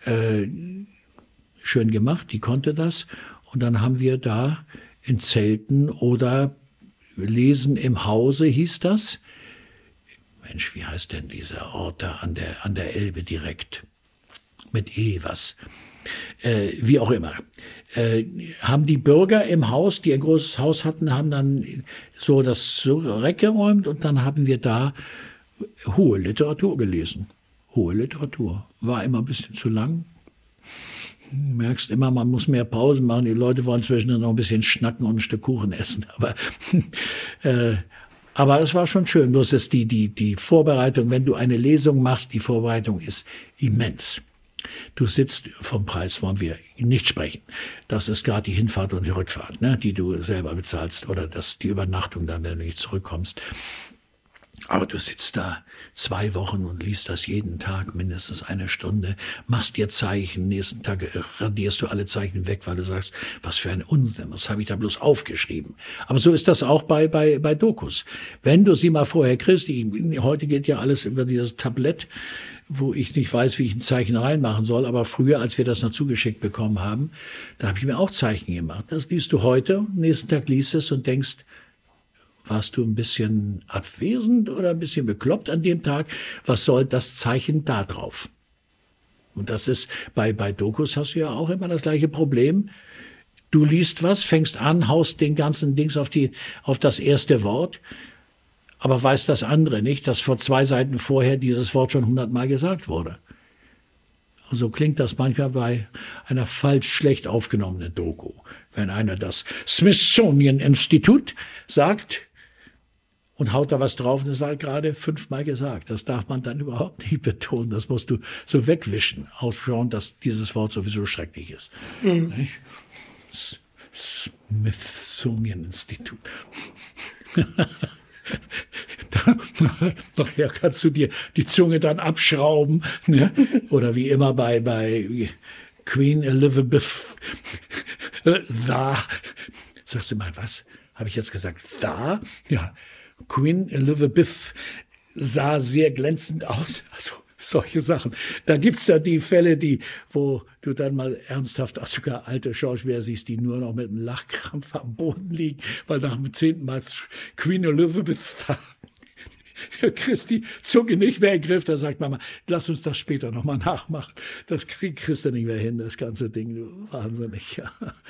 schön gemacht, die konnte das. Und dann haben wir da in Zelten oder Lesen im Hause hieß das. Mensch, wie heißt denn dieser Ort da an der Elbe direkt? mit E was. Wie auch immer. Haben die Bürger im Haus, die ein großes Haus hatten, haben dann so das zurückgeräumt und dann haben wir da hohe Literatur gelesen. Hohe Literatur. War immer ein bisschen zu lang. Du merkst immer, man muss mehr Pausen machen. Die Leute wollen zwischendurch noch ein bisschen schnacken und ein Stück Kuchen essen. Aber es war schon schön. Bloß ist die Vorbereitung, wenn du eine Lesung machst, die Vorbereitung ist immens. Du sitzt, vom Preis wollen wir nicht sprechen. Das ist gerade die Hinfahrt und die Rückfahrt, ne, die du selber bezahlst oder die Übernachtung dann, wenn du nicht zurückkommst. Aber du sitzt da 2 Wochen und liest das jeden Tag, mindestens 1 Stunde, machst dir Zeichen, nächsten Tag radierst du alle Zeichen weg, weil du sagst, was für ein Unsinn, was habe ich da bloß aufgeschrieben. Aber so ist das auch bei Dokus. Wenn du sie mal vorher kriegst, heute geht ja alles über dieses Tablett, wo ich nicht weiß, wie ich ein Zeichen reinmachen soll, aber früher, als wir das noch zugeschickt bekommen haben, da habe ich mir auch Zeichen gemacht. Das liest du heute, nächsten Tag liest es und denkst, warst du ein bisschen abwesend oder ein bisschen bekloppt an dem Tag? Was soll das Zeichen da drauf? Und das ist, bei Dokus hast du ja auch immer das gleiche Problem. Du liest was, fängst an, haust den ganzen Dings auf das erste Wort, aber weißt das andere nicht, dass vor 2 Seiten vorher dieses Wort schon 100-mal gesagt wurde. So klingt das manchmal bei einer falsch schlecht aufgenommenen Doku. Wenn einer das Smithsonian Institute sagt und haut da was drauf, das war gerade 5-mal gesagt. Das darf man dann überhaupt nicht betonen. Das musst du so wegwischen, ausschauen, dass dieses Wort sowieso schrecklich ist. Mhm. Smithsonian Institute. Nachher kannst du dir die Zunge dann abschrauben, ne? Oder wie immer bei Queen Elizabeth, da, sagst du mal, was? Habe ich jetzt gesagt, da? Ja, Queen Elizabeth sah sehr glänzend aus, also solche Sachen. Da gibt's da die Fälle, wo du dann mal ernsthaft auch sogar alte Schauspieler siehst, die nur noch mit einem Lachkrampf am Boden liegen, weil nach dem 10. Mal Queen Elizabeth kriegst die Zunge nicht mehr in den Griff. Da sagt Mama, lass uns das später nochmal nachmachen. Das kriegst du nicht mehr hin, das ganze Ding. Du wahnsinnig.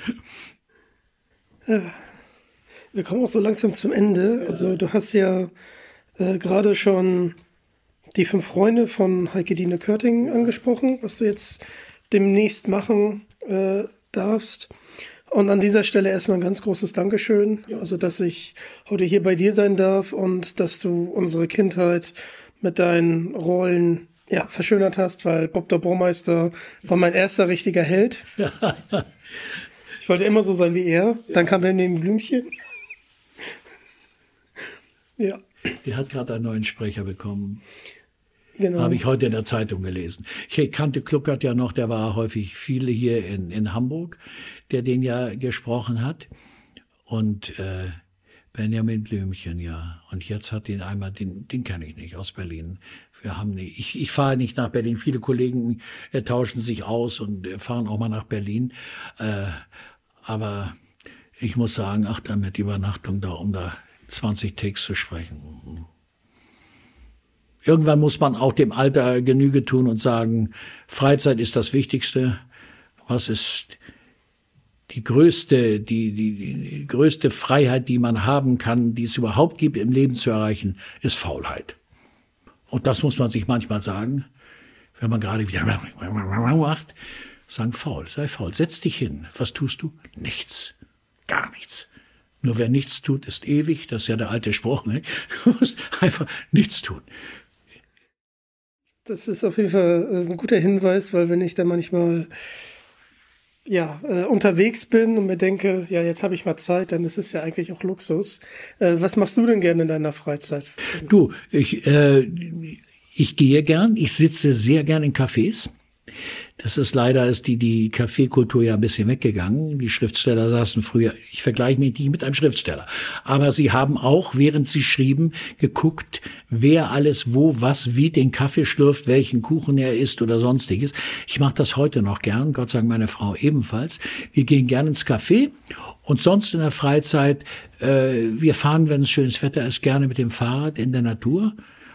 Ja. Wir kommen auch so langsam zum Ende. Also du hast ja gerade schon die 5 Freunde von Heike-Dine Körting angesprochen, was du jetzt demnächst machen darfst. Und an dieser Stelle erstmal ein ganz großes Dankeschön, also dass ich heute hier bei dir sein darf und dass du unsere Kindheit mit deinen Rollen verschönert hast, weil Bob der Baumeister war mein erster richtiger Held. Ich wollte immer so sein wie er. Dann kam Benjamin Blümchen. Ja. Der hat gerade einen neuen Sprecher bekommen. Genau. Habe ich heute in der Zeitung gelesen. Ich kannte Kluckert ja noch, der war häufig viele hier in Hamburg, der den ja gesprochen hat. Und Benjamin Blümchen, ja. Und jetzt hat den einmal, den kenne ich nicht, aus Berlin. Ich fahre nicht nach Berlin. Viele Kollegen tauschen sich aus und fahren auch mal nach Berlin. Aber ich muss sagen, da mit Übernachtung da, um da 20 Takes zu sprechen. Irgendwann muss man auch dem Alter Genüge tun und sagen, Freizeit ist das Wichtigste. Was ist die größte Freiheit, die man haben kann, die es überhaupt gibt im Leben zu erreichen, ist Faulheit. Und das muss man sich manchmal sagen, wenn man gerade wieder macht, sagen sei faul, setz dich hin. Was tust du? Nichts. Gar nichts. Nur wer nichts tut, ist ewig. Das ist ja der alte Spruch. Ne? Du musst einfach nichts tun. Das ist auf jeden Fall ein guter Hinweis, weil wenn ich da manchmal unterwegs bin und mir denke, jetzt habe ich mal Zeit, dann ist es ja eigentlich auch Luxus. Was machst du denn gerne in deiner Freizeit? Du, ich gehe gern, ich sitze sehr gern in Cafés. Das ist leider, die Kaffeekultur ja ein bisschen weggegangen. Die Schriftsteller saßen früher, ich vergleiche mich nicht mit einem Schriftsteller, aber sie haben auch, während sie schrieben, geguckt, wer alles wo, was, wie den Kaffee schlürft, welchen Kuchen er isst oder sonstiges. Ich mache das heute noch gern, Gott sei Dank meine Frau ebenfalls. Wir gehen gern ins Café und sonst in der Freizeit, wir fahren, wenn es schönes Wetter ist, gerne mit dem Fahrrad in der Natur.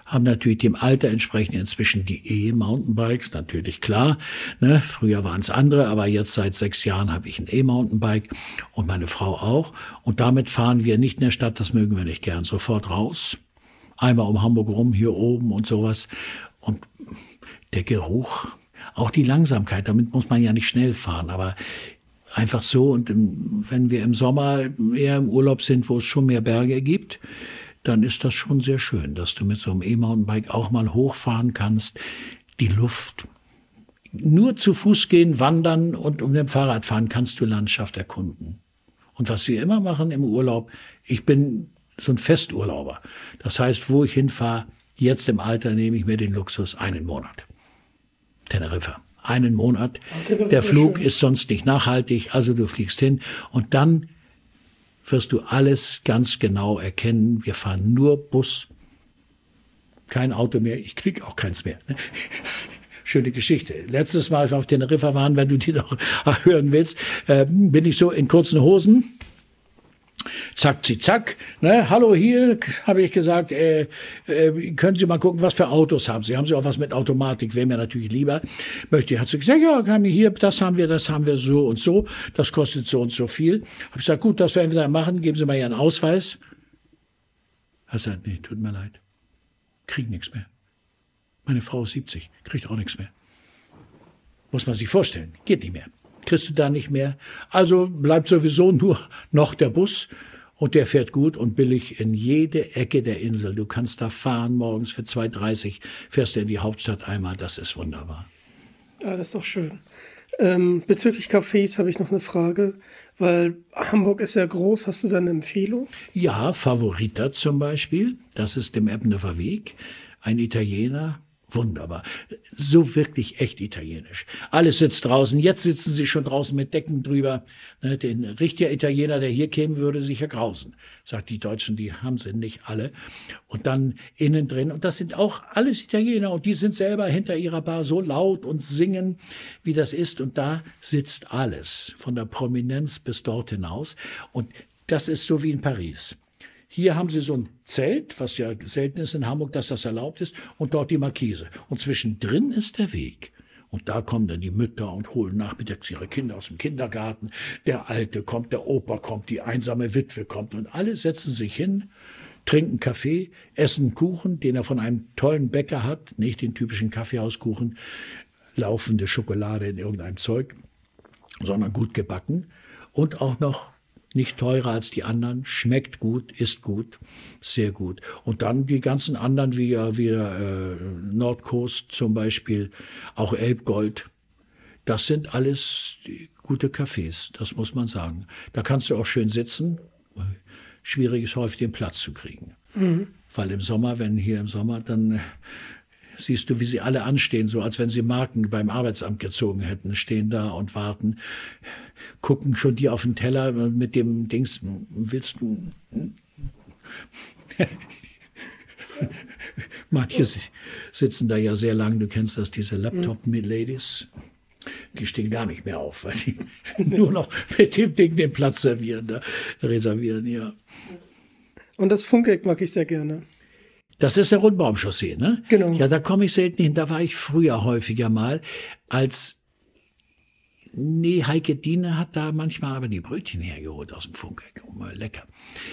haben natürlich dem Alter entsprechend inzwischen die E-Mountainbikes, natürlich klar. Ne? Früher waren es andere, aber jetzt seit 6 Jahren habe ich ein E-Mountainbike und meine Frau auch. Und damit fahren wir nicht in der Stadt, das mögen wir nicht gern, sofort raus. Einmal um Hamburg rum, hier oben und sowas. Und der Geruch, auch die Langsamkeit, damit muss man ja nicht schnell fahren, aber einfach so. Und wenn wir im Sommer eher im Urlaub sind, wo es schon mehr Berge gibt, dann ist das schon sehr schön, dass du mit so einem E-Mountainbike auch mal hochfahren kannst. Die Luft. Nur zu Fuß gehen, wandern und um dem Fahrrad fahren kannst du Landschaft erkunden. Und was wir immer machen im Urlaub, ich bin so ein Festurlauber. Das heißt, wo ich hinfahre, jetzt im Alter nehme ich mir den Luxus, 1 Monat. Teneriffa. 1 Monat. Der Flug ist sonst nicht nachhaltig, also du fliegst hin und dann wirst du alles ganz genau erkennen. Wir fahren nur Bus, kein Auto mehr, ich krieg auch keins mehr. Schöne Geschichte. Letztes Mal, als wir auf Teneriffa waren, wenn du die noch hören willst, bin ich so in kurzen Hosen, zack, zack, ne, hallo hier, habe ich gesagt, können Sie mal gucken, was für Autos haben Sie? Haben Sie auch was mit Automatik? Wäre mir natürlich lieber. Hat sie gesagt, ja, kann mir hier, das haben wir so und so, das kostet so und so viel. Habe ich gesagt, gut, das werden wir dann machen, geben Sie mal Ihren Ausweis. Er sagt, nee, tut mir leid, krieg nichts mehr. Meine Frau ist 70, kriegt auch nichts mehr. Muss man sich vorstellen, geht nicht mehr. Kriegst du da nicht mehr. Also bleibt sowieso nur noch der Bus und der fährt gut und billig in jede Ecke der Insel. Du kannst da fahren, morgens für 2,30 fährst du in die Hauptstadt einmal, das ist wunderbar. Ja, das ist doch schön. Bezüglich Cafés habe ich noch eine Frage, weil Hamburg ist ja groß. Hast du da eine Empfehlung? Ja, Favorita zum Beispiel, das ist im Eppendorfer Weg, ein Italiener. Wunderbar. So wirklich echt italienisch. Alles sitzt draußen. Jetzt sitzen sie schon draußen mit Decken drüber. Den richtiger Italiener, der hier käme, würde sich ja grausen. Sagt die Deutschen, die haben sie nicht alle. Und dann innen drin. Und das sind auch alles Italiener. Und die sind selber hinter ihrer Bar so laut und singen, wie das ist. Und da sitzt alles. Von der Prominenz bis dort hinaus. Und das ist so wie in Paris. Hier haben sie so ein Zelt, was ja selten ist in Hamburg, dass das erlaubt ist, und dort die Markise. Und zwischendrin ist der Weg. Und da kommen dann die Mütter und holen nachmittags ihre Kinder aus dem Kindergarten. Der Alte kommt, der Opa kommt, die einsame Witwe kommt. Und alle setzen sich hin, trinken Kaffee, essen Kuchen, den er von einem tollen Bäcker hat, nicht den typischen Kaffeehauskuchen, laufende Schokolade in irgendeinem Zeug, sondern gut gebacken und auch noch nicht teurer als die anderen, schmeckt gut, ist gut, sehr gut. Und dann die ganzen anderen, wie Nordcoast zum Beispiel, auch Elbgold, das sind alles gute Cafés, das muss man sagen. Da kannst du auch schön sitzen. Schwierig ist häufig den Platz zu kriegen. Mhm. Weil im Sommer, dann siehst du, wie sie alle anstehen, so als wenn sie Marken beim Arbeitsamt gezogen hätten, stehen da und warten, gucken schon die auf den Teller mit dem Dings, willst du? Manche sitzen da ja sehr lang, du kennst das, diese Laptop-Ladies, die stehen gar nicht mehr auf, weil die nur noch mit dem Ding den Platz reservieren, ja. Und das Funkeck mag ich sehr gerne. Das ist der Rundbaumchaussee, ne? Genau. Ja, da komme ich selten hin. Da war ich früher häufiger mal. Heike Diene hat da manchmal aber die Brötchen hergeholt aus dem Funkeck. Lecker.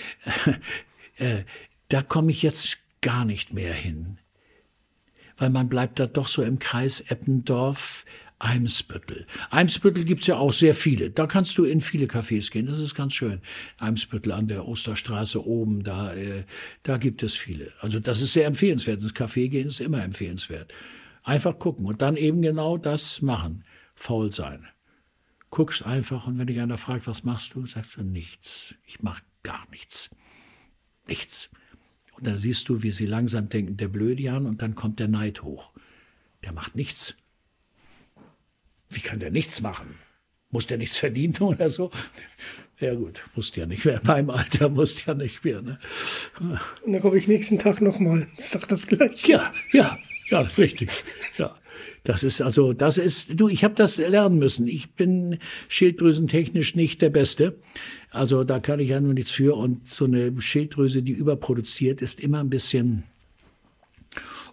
Da komme ich jetzt gar nicht mehr hin. Weil man bleibt da doch so im Kreis Eppendorf, Eimsbüttel. Eimsbüttel gibt's ja auch sehr viele. Da kannst du in viele Cafés gehen. Das ist ganz schön. Eimsbüttel an der Osterstraße oben, da gibt es viele. Also das ist sehr empfehlenswert. Ins Café gehen ist immer empfehlenswert. Einfach gucken und dann eben genau das machen. Faul sein. Guckst einfach und wenn dich einer fragt, was machst du, sagst du nichts. Ich mache gar nichts. Nichts. Und dann siehst du, wie sie langsam denken, der Blödian, und dann kommt der Neid hoch. Der macht nichts. Wie kann der nichts machen? Muss der nichts verdienen oder so? Ja gut, musst ja nicht mehr. In meinem Alter musst ja nicht mehr. Ne? Und dann komme ich nächsten Tag nochmal. Sag das Gleiche. Ja, richtig. Ja. Ich habe das lernen müssen. Ich bin schilddrüsentechnisch nicht der Beste. Also da kann ich ja nur nichts für. Und so eine Schilddrüse, die überproduziert, ist immer ein bisschen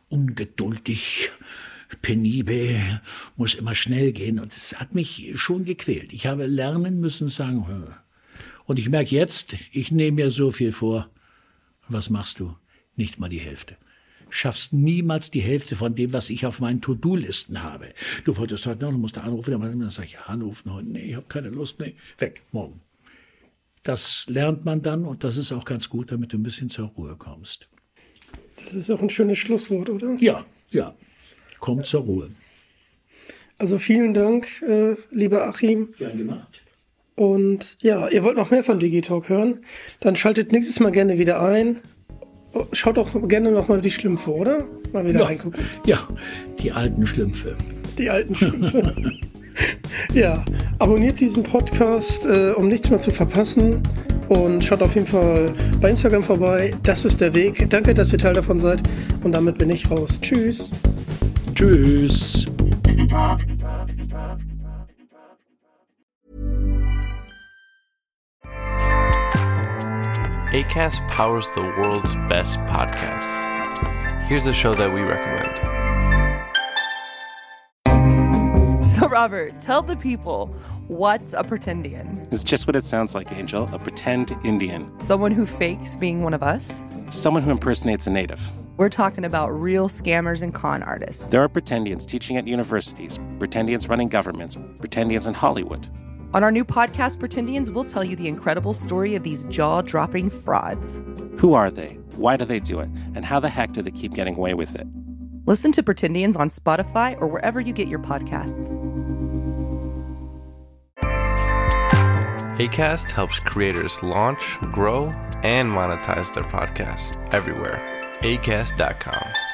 ungeduldig, penibel, muss immer schnell gehen. Und es hat mich schon gequält. Ich habe lernen müssen, sagen, und ich merke jetzt, ich nehme mir so viel vor. Was machst du? Nicht mal die Hälfte. Schaffst niemals die Hälfte von dem, was ich auf meinen To-Do-Listen habe. Du wolltest heute noch, du musst da anrufen, dann sage ich, ja, anrufen heute, nee, ich habe keine Lust, nee, weg, morgen. Das lernt man dann und das ist auch ganz gut, damit du ein bisschen zur Ruhe kommst. Das ist auch ein schönes Schlusswort, oder? Ja, komm zur Ruhe. Also vielen Dank, lieber Achim. Gern gemacht. Und ja, ihr wollt noch mehr von Digitalk hören, dann schaltet nächstes Mal gerne wieder ein. Schaut auch gerne noch mal die Schlümpfe, oder? Mal wieder reingucken. Ja, die alten Schlümpfe. Die alten Schlümpfe. Ja, abonniert diesen Podcast, um nichts mehr zu verpassen. Und schaut auf jeden Fall bei Instagram vorbei. Das ist der Weg. Danke, dass ihr Teil davon seid. Und damit bin ich raus. Tschüss. Tschüss. Acast powers the world's best podcasts. Here's a show that we recommend. So, Robert, tell the people, what's a pretendian? It's just what it sounds like, Angel. A pretend Indian. Someone who fakes being one of us? Someone who impersonates a native. We're talking about real scammers and con artists. There are pretendians teaching at universities, pretendians running governments, pretendians in Hollywood. On our new podcast, Pretendians, we'll tell you the incredible story of these jaw-dropping frauds. Who are they? Why do they do it? And how the heck do they keep getting away with it? Listen to Pretendians on Spotify or wherever you get your podcasts. Acast helps creators launch, grow, and monetize their podcasts everywhere. Acast.com.